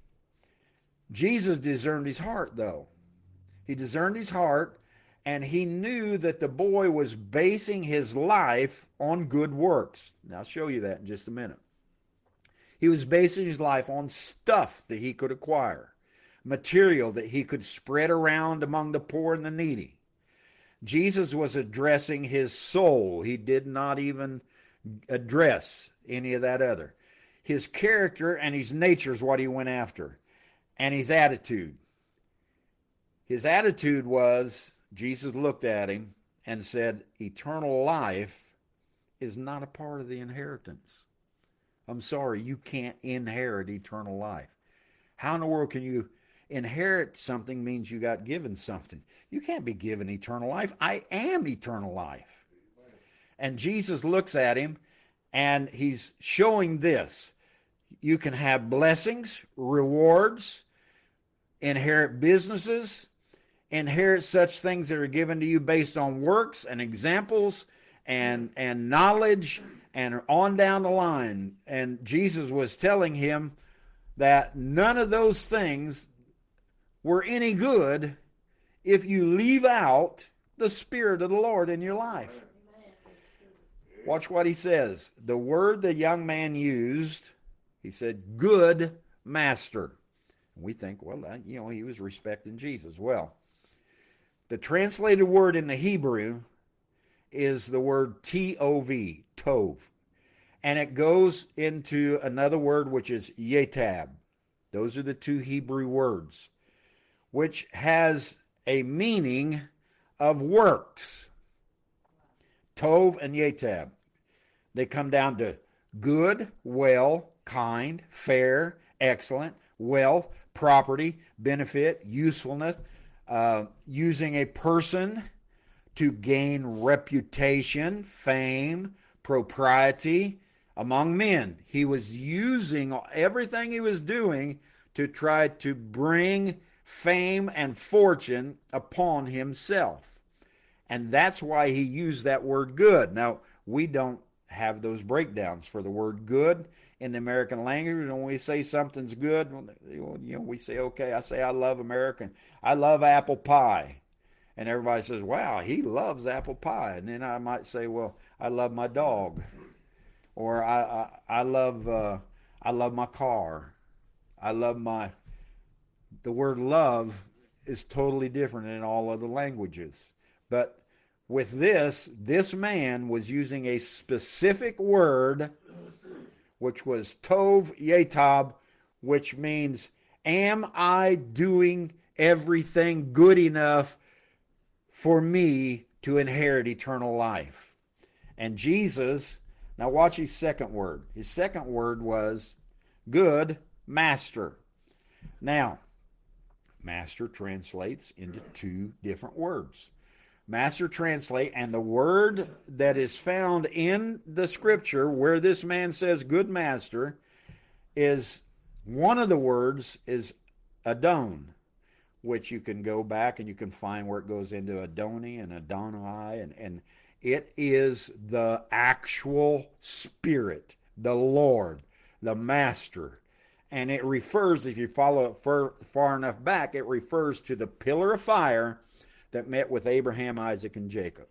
Jesus discerned his heart, though. He discerned his heart, and he knew that the boy was basing his life on good works. Now, I'll show you that in just a minute. He was basing his life on stuff that he could acquire, material that he could spread around among the poor and the needy. Jesus was addressing his soul. He did not even address any of that other. His character and his nature is what he went after, and his attitude. His attitude was, Jesus looked at him and said, eternal life is not a part of the inheritance. I'm sorry, you can't inherit eternal life. How in the world can you inherit something means you got given something? You can't be given eternal life. I am eternal life. And Jesus looks at him and he's showing this. You can have blessings, rewards, inherit businesses, inherit such things that are given to you based on works and examples and knowledge and on down the line. And Jesus was telling him that none of those things were any good if you leave out the Spirit of the Lord in your life. Watch what he says. The word the young man used, he said, good master. We think, well, he was respecting Jesus. Well, the translated word in the Hebrew is the word T-O-V, tov. And it goes into another word which is yetab. Those are the two Hebrew words, which has a meaning of works. Tov and yetab. They come down to good, well, kind, fair, excellent, wealth, property, benefit, usefulness, using a person to gain reputation, fame, propriety among men. He was using everything he was doing to try to bring fame and fortune upon himself. And that's why he used that word good. Now, we don't have those breakdowns for the word good in the American language. When we say something's good, we say, okay, I say I love American. I love apple pie. And everybody says, wow, he loves apple pie. And then I might say, well, I love my dog. Or I love my car. The word love is totally different in all other languages. But with this man was using a specific word, which was tov yetab, which means, am I doing everything good enough for me to inherit eternal life? And Jesus, now watch his second word. His second word was good master. Now, master translates into two different words. Master translate, and the word that is found in the scripture where this man says good master is, one of the words is Adon, which you can go back and you can find where it goes into Adoni and Adonai, and it is the actual Spirit, the Lord, the Master. And it refers, if you follow it far enough back, it refers to the pillar of fire that met with Abraham, Isaac, and Jacob.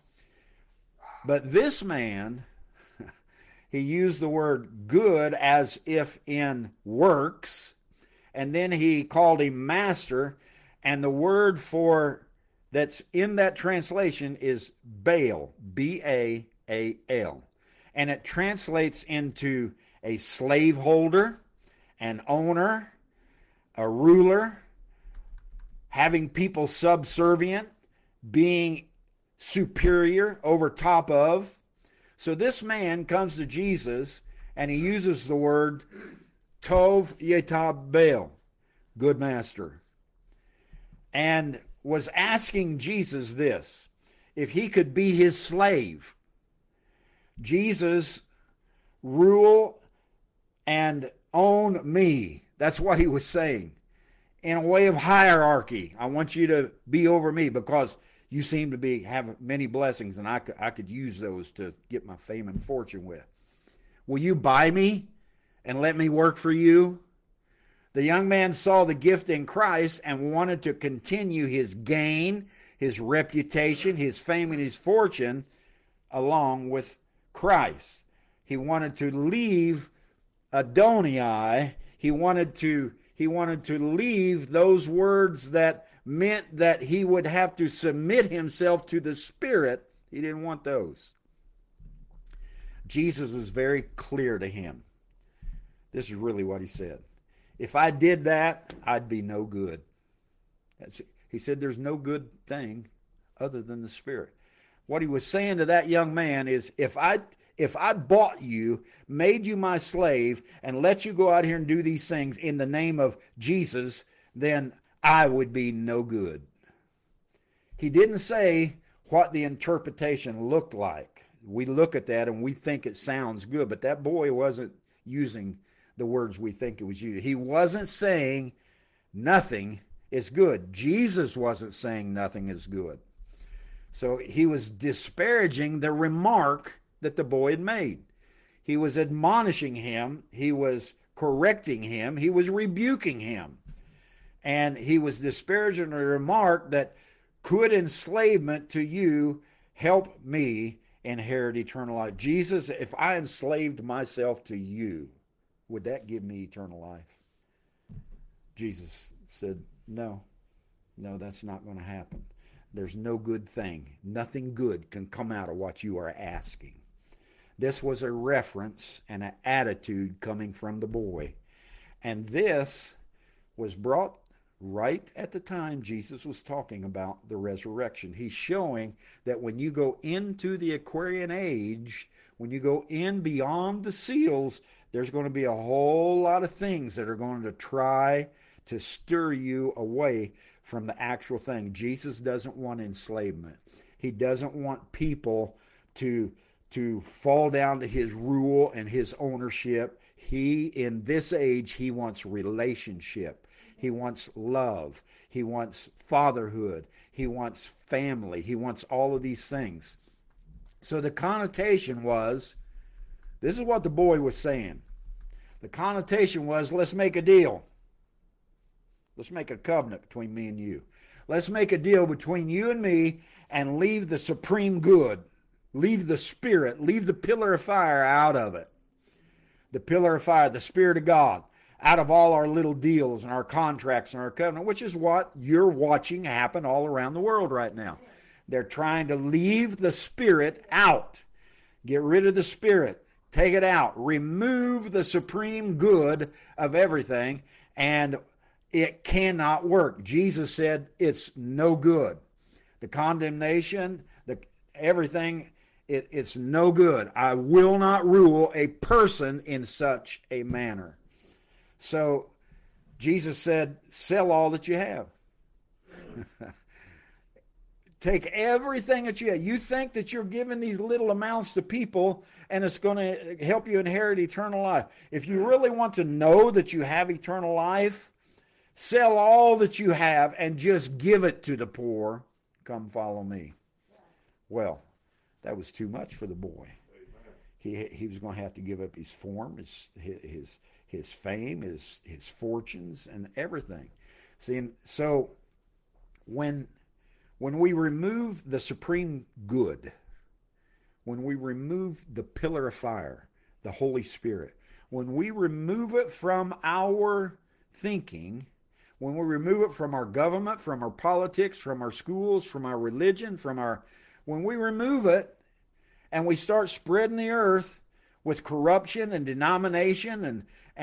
But this man, he used the word good as if in works, and then he called him master, and the word for that's in that translation is Baal, B-A-A-L. And it translates into a slaveholder, an owner, a ruler, having people subservient, being superior, over top of. So this man comes to Jesus and he uses the word Tov Yetab Baal, good master, and was asking Jesus this, if he could be his slave. Jesus, rule and own me. That's what he was saying. In a way of hierarchy, I want you to be over me because you seem to have many blessings, and I could use those to get my fame and fortune with. Will you buy me and let me work for you? The young man saw the gift in Christ and wanted to continue his gain, his reputation, his fame, and his fortune along with Christ. He wanted to leave Adonai. He wanted to leave those words that meant that he would have to submit himself to the Spirit. He didn't want those. Jesus was very clear to him. This is really what he said. If I did that, I'd be no good. He said there's no good thing other than the Spirit. What he was saying to that young man is, if if I bought you, made you my slave, and let you go out here and do these things in the name of Jesus, then I would be no good. He didn't say what the interpretation looked like. We look at that and we think it sounds good, but that boy wasn't using the words we think it was used. He wasn't saying nothing is good. Jesus wasn't saying nothing is good. So he was disparaging the remark that the boy had made. He was admonishing him. He was correcting him. He was rebuking him. And he was disparaging the remark that could enslavement to you help me inherit eternal life. Jesus, if I enslaved myself to you, would that give me eternal life? Jesus said, no, that's not going to happen. There's no good thing. Nothing good can come out of what you are asking. This was a reference and an attitude coming from the boy. And this was brought right at the time Jesus was talking about the resurrection. He's showing that when you go into the Aquarian age, when you go in beyond the seals, there's going to be a whole lot of things that are going to try to stir you away from the actual thing. Jesus doesn't want enslavement. He doesn't want people to fall down to his rule and his ownership. In this age, he wants relationship. He wants love. He wants fatherhood. He wants family. He wants all of these things. So the connotation was, this is what the boy was saying. The connotation was, let's make a deal. Let's make a covenant between me and you. Let's make a deal between you and me and leave the supreme good. Leave the Spirit. Leave the pillar of fire out of it. The pillar of fire, the Spirit of God, out of all our little deals and our contracts and our covenant, which is what you're watching happen all around the world right now. They're trying to leave the Spirit out. Get rid of the Spirit. Take it out. Remove the supreme good of everything, and it cannot work. Jesus said it's no good. The condemnation, everything, it's no good. I will not rule a person in such a manner. So Jesus said, sell all that you have. Take everything that you have. You think that you're giving these little amounts to people and it's going to help you inherit eternal life. If you really want to know that you have eternal life, sell all that you have and just give it to the poor. Come follow me. Well, that was too much for the boy. He was going to have to give up his form, his fame, his fortunes, and everything. See, and so when we remove the supreme good, when we remove the pillar of fire, the Holy Spirit, when we remove it from our thinking, when we remove it from our government, from our politics, from our schools, from our religion, when we remove it and we start spreading the earth with corruption and denomination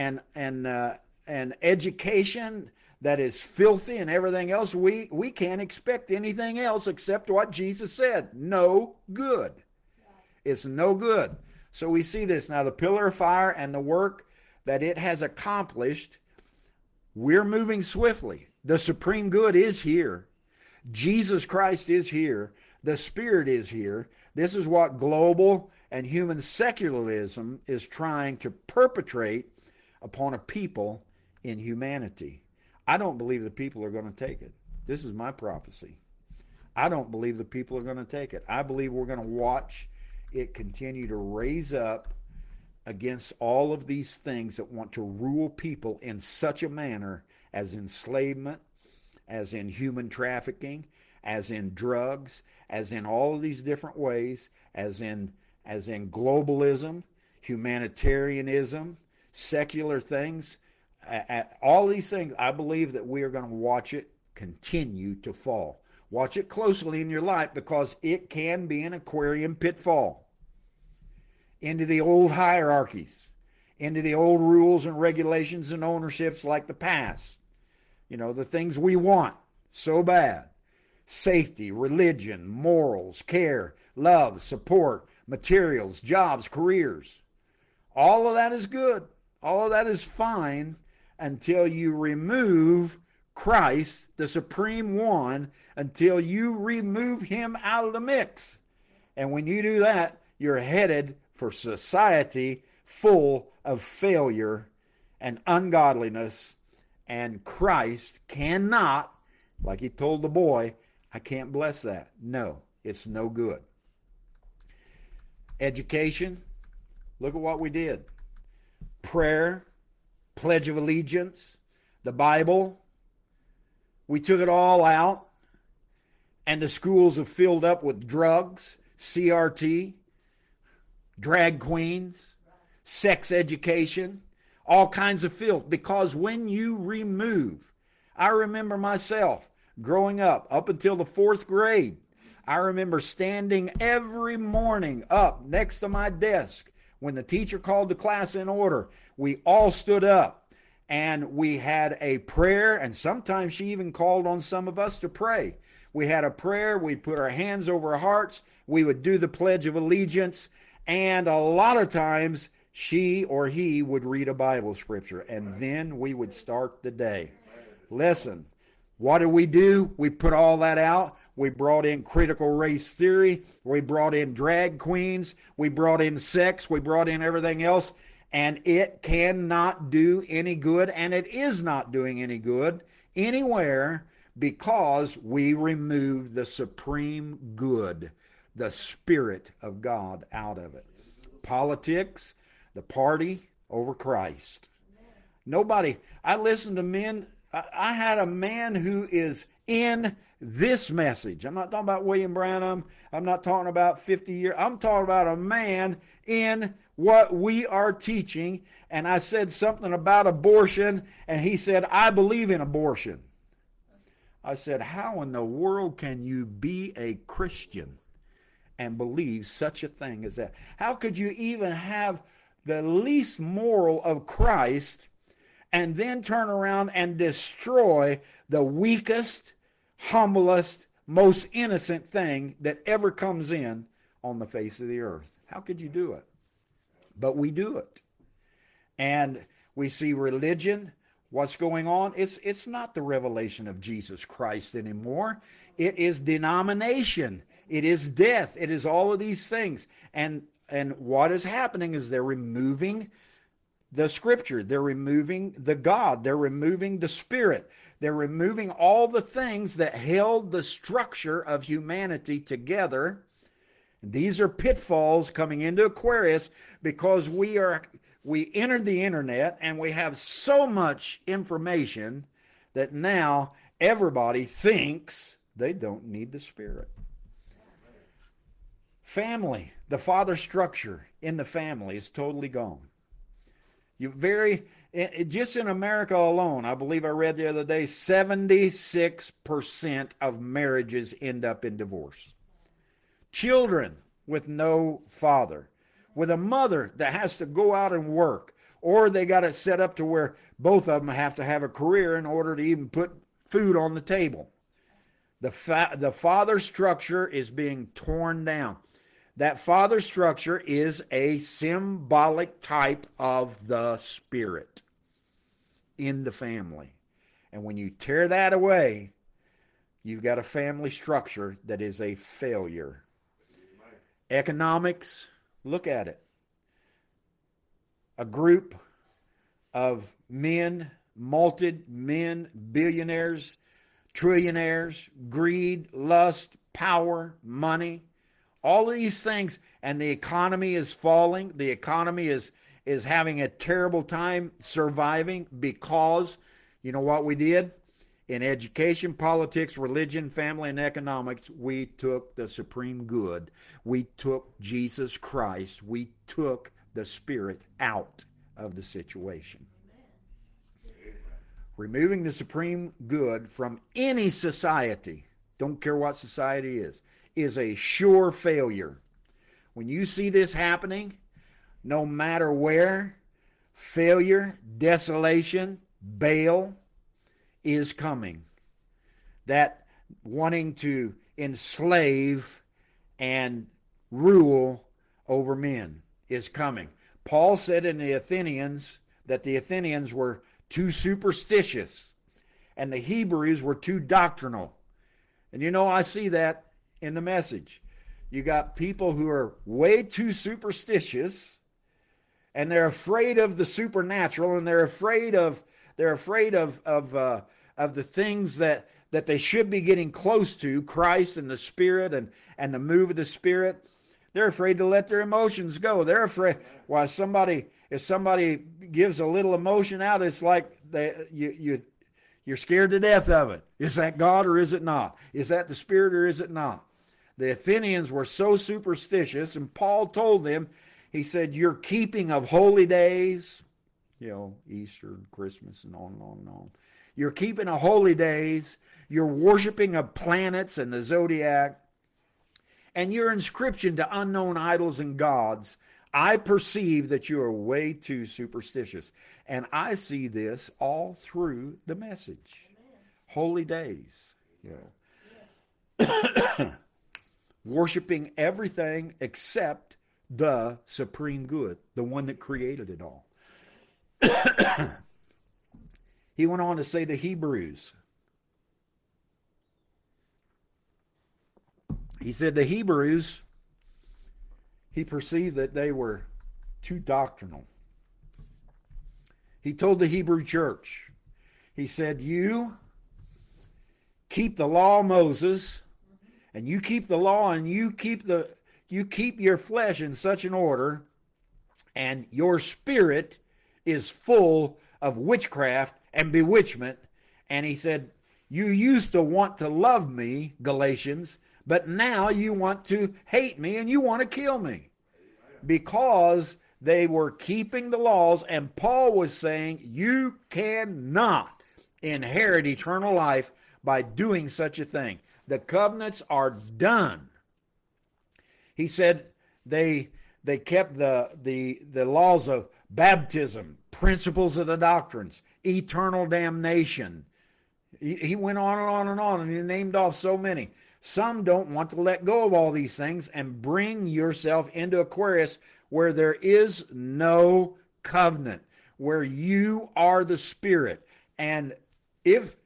and education that is filthy and everything else, we can't expect anything else except what Jesus said. No good. It's no good. So we see this now, the pillar of fire and the work that it has accomplished. We're moving swiftly. The supreme good is here. Jesus Christ is here. The Spirit is here. This is what global and human secularism is trying to perpetrate upon a people in humanity. I don't believe the people are going to take it. This is my prophecy. I don't believe the people are going to take it. I believe we're going to watch it continue to raise up against all of these things that want to rule people in such a manner as enslavement, as in human trafficking, as in drugs, as in all of these different ways, as in globalism, humanitarianism, secular things. All these things, I believe that we are going to watch it continue to fall. Watch it closely in your life because it can be an Aquarian pitfall into the old hierarchies, into the old rules and regulations and ownerships like the past. You know, the things we want so bad. safety, religion, morals, care, love, support, materials, jobs, careers. All of that is good. All of that is fine until you remove Christ, the Supreme One, until you remove Him out of the mix. And when you do that, you're headed for society full of failure and ungodliness. And Christ cannot, like He told the boy, I can't bless that. No, it's no good. Education, look at what we did. Prayer, Pledge of Allegiance, the Bible. We took it all out, and the schools have filled up with drugs, CRT, drag queens, sex education, all kinds of filth. Because when you remove, I remember myself growing up until the 4th grade, I remember standing every morning up next to my desk. When the teacher called the class in order, we all stood up and we had a prayer, and sometimes she even called on some of us to pray. We had a prayer, we put our hands over our hearts, we would do the Pledge of Allegiance, and a lot of times she or he would read a Bible scripture, and then we would start the day. Listen, what did we do? We put all that out. We brought in critical race theory. We brought in drag queens. We brought in sex. We brought in everything else. And it cannot do any good, and it is not doing any good anywhere, because we removed the supreme good, the Spirit of God, out of it. Politics, the party over Christ. Nobody, I listened to men. I had a man who is in this message. I'm not talking about William Branham. I'm not talking about 50 years. I'm talking about a man in what we are teaching. And I said something about abortion, and he said, I believe in abortion. I said, how in the world can you be a Christian and believe such a thing as that? How could you even have the least moral of Christ and then turn around and destroy the weakest, humblest, most innocent thing that ever comes in on the face of the earth? How could you do it? But we do it. And we see religion, what's going on. It's not the revelation of Jesus Christ anymore. It is denomination. It is death. It is all of these things. And what is happening is they're removing the Scripture. They're removing the God. They're removing the Spirit. They're removing all the things that held the structure of humanity together. These are pitfalls coming into Aquarius, because we entered the internet and we have so much information that now everybody thinks they don't need the Spirit. Family, the father structure in the family is totally gone. Just in America alone, I believe I read the other day, 76% of marriages end up in divorce. Children with no father, with a mother that has to go out and work, or they got it set up to where both of them have to have a career in order to even put food on the table. The father structure is being torn down. That father structure is a symbolic type of the Spirit in the family. And when you tear that away, you've got a family structure that is a failure. Economics, look at it. A group of men, multi-men, billionaires, trillionaires, greed, lust, power, money, all of these things, and the economy is falling. The economy is having a terrible time surviving, because you know what we did? In education, politics, religion, family, and economics, we took the supreme good. We took Jesus Christ. We took the Spirit out of the situation. Removing the supreme good from any society, don't care what society is a sure failure. When you see this happening, no matter where, failure, desolation, Baal is coming. That wanting to enslave and rule over men is coming. Paul said in the Athenians that the Athenians were too superstitious and the Hebrews were too doctrinal. And you know, I see that in the Message. You got people who are way too superstitious and they're afraid of the supernatural, and they're afraid of the things that they should be getting close to, Christ and the Spirit and the move of the Spirit. They're afraid to let their emotions go. They're afraid. Why, if somebody gives a little emotion out, it's like you're scared to death of it. Is that God or is it not? Is that the Spirit or is it not? The Athenians were so superstitious, and Paul told them, he said, your keeping of holy days, Easter and Christmas and on and on and on. You're keeping of holy days, your worshiping of planets and the zodiac, and your inscription to unknown idols and gods, I perceive that you are way too superstitious. And I see this all through the Message. Amen. Holy days. Worshiping everything except the supreme good, the one that created it all. He went on to say the Hebrews. He said the Hebrews, he perceived that they were too doctrinal. He told the Hebrew church, he said, you keep the law of Moses, and you keep the law, and you keep your flesh in such an order, and your spirit is full of witchcraft and bewitchment. And he said, you used to want to love me, Galatians, but now you want to hate me and you want to kill me. Because they were keeping the laws, and Paul was saying, you cannot inherit eternal life by doing such a thing. The covenants are done. He said they kept the laws of baptism, principles of the doctrines, eternal damnation. He went on and on and on, and he named off so many. Some don't want to let go of all these things and bring yourself into Aquarius, where there is no covenant, where you are the Spirit. And if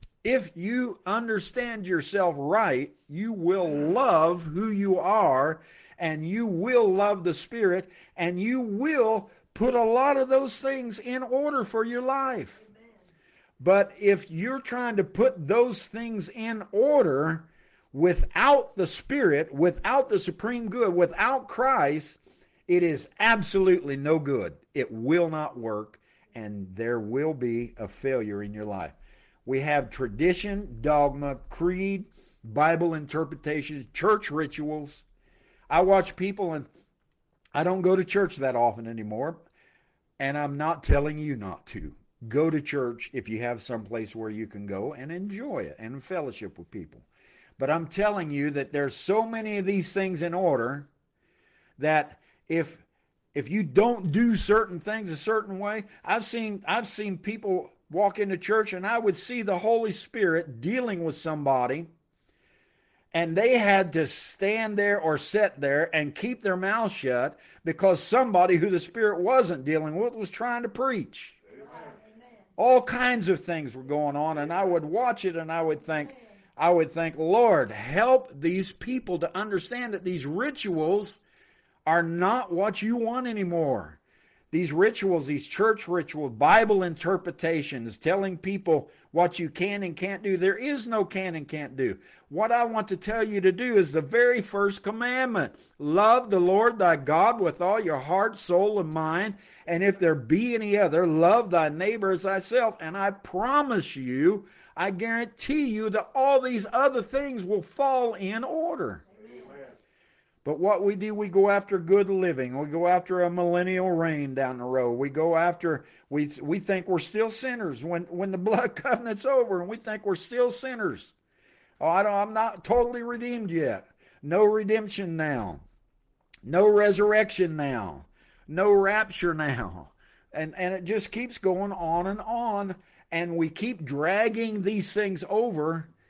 you understand yourself right, you will love who you are, and you will love the Spirit, and you will put a lot of those things in order for your life. Amen. But if you're trying to put those things in order without the Spirit, without the supreme good, without Christ, it is absolutely no good. It will not work, and there will be a failure in your life. We have tradition, dogma, creed, Bible interpretation, church rituals. I watch people, and I don't go to church that often anymore, and I'm not telling you not to. Go to church if you have some place where you can go and enjoy it and fellowship with people. But I'm telling you that there's so many of these things in order that if you don't do certain things a certain way, I've seen people walk into church, and I would see the Holy Spirit dealing with somebody, and they had to stand there or sit there and keep their mouth shut because somebody who the Spirit wasn't dealing with was trying to preach. Amen. All kinds of things were going on, and I would watch it, and I would think, Lord, help these people to understand that these rituals are not what you want anymore. These rituals, these church rituals, Bible interpretations, telling people what you can and can't do. There is no can and can't do. What I want to tell you to do is the very first commandment. Love the Lord thy God with all your heart, soul, and mind. And if there be any other, love thy neighbor as thyself. And I promise you, I guarantee you that all these other things will fall in order. But what we do, we go after good living. We go after a millennial reign down the road. We go after, we think we're still sinners when the blood covenant's over, and we think we're still sinners. Oh, I'm not totally redeemed yet. No redemption now. No resurrection now. No rapture now. And it just keeps going on, and we keep dragging these things over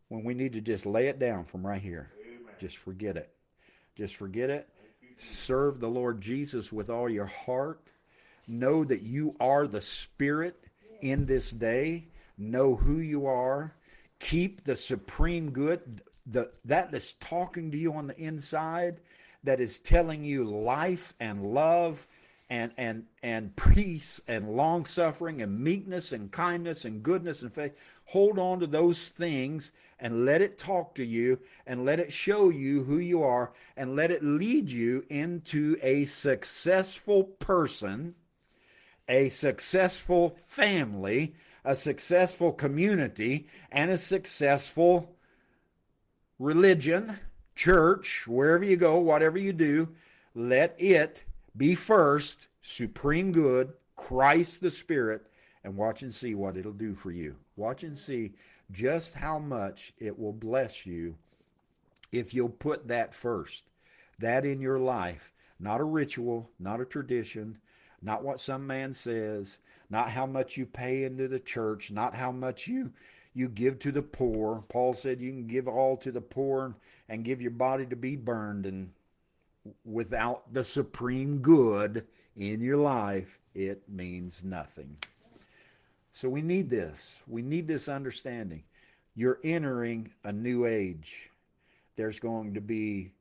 when we need to just lay it down from right here. Amen. Just forget it. Just forget it. Serve the Lord Jesus with all your heart. Know that you are the Spirit in this day. Know who you are. Keep the supreme good, that's talking to you on the inside, that is telling you life and love and peace and long suffering and meekness and kindness and goodness and faith. Hold on to those things and let it talk to you and let it show you who you are and let it lead you into a successful person, a successful family, a successful community, and a successful religion, church, wherever you go, whatever you do. Let it be first, supreme good, Christ the Spirit, and watch and see what it'll do for you. Watch and see just how much it will bless you if you'll put that first. That in your life, not a ritual, not a tradition, not what some man says, not how much you pay into the church, not how much you give to the poor. Paul said you can give all to the poor and give your body to be burned, and without the supreme good in your life, it means nothing. So we need this. We need this understanding. You're entering a new age. There's going to be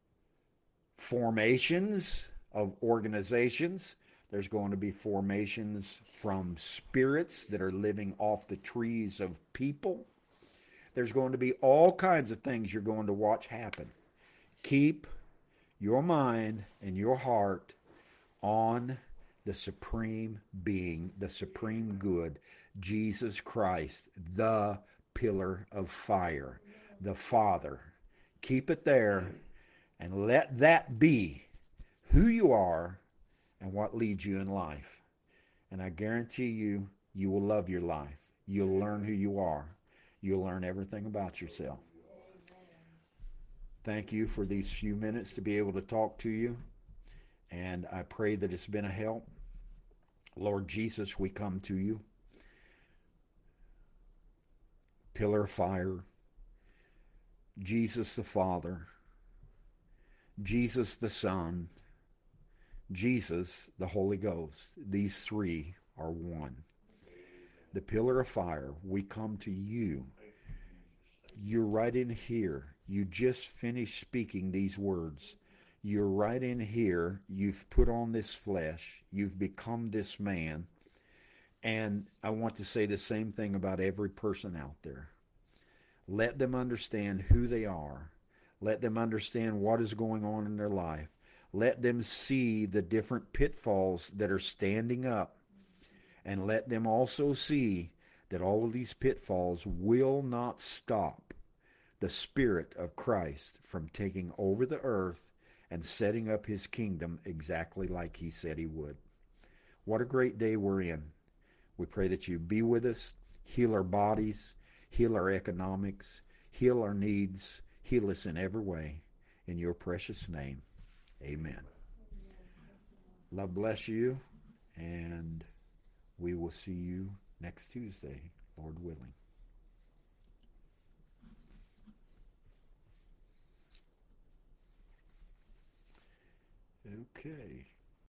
formations of organizations. There's going to be formations from spirits that are living off the trees of people. There's going to be all kinds of things you're going to watch happen. Keep your mind and your heart on the supreme being, the supreme good, Jesus Christ, the pillar of fire, the Father. Keep it there and let that be who you are and what leads you in life. And I guarantee you, you will love your life. You'll learn who you are. You'll learn everything about yourself. Thank you for these few minutes to be able to talk to you. And I pray that it's been a help. Lord Jesus, we come to you. Pillar of fire. Jesus the Father. Jesus the Son. Jesus the Holy Ghost. These three are one. The pillar of fire, we come to you. You're right in here. You just finished speaking these words. You're right in here. You've put on this flesh. You've become this man. And I want to say the same thing about every person out there. Let them understand who they are. Let them understand what is going on in their life. Let them see the different pitfalls that are standing up. And let them also see that all of these pitfalls will not stop the Spirit of Christ from taking over the earth and setting up his kingdom exactly like he said he would. What a great day we're in. We pray that you be with us, heal our bodies, heal our economics, heal our needs, heal us in every way. In your precious name, amen. Love bless you, and we will see you next Tuesday, Lord willing. Okay.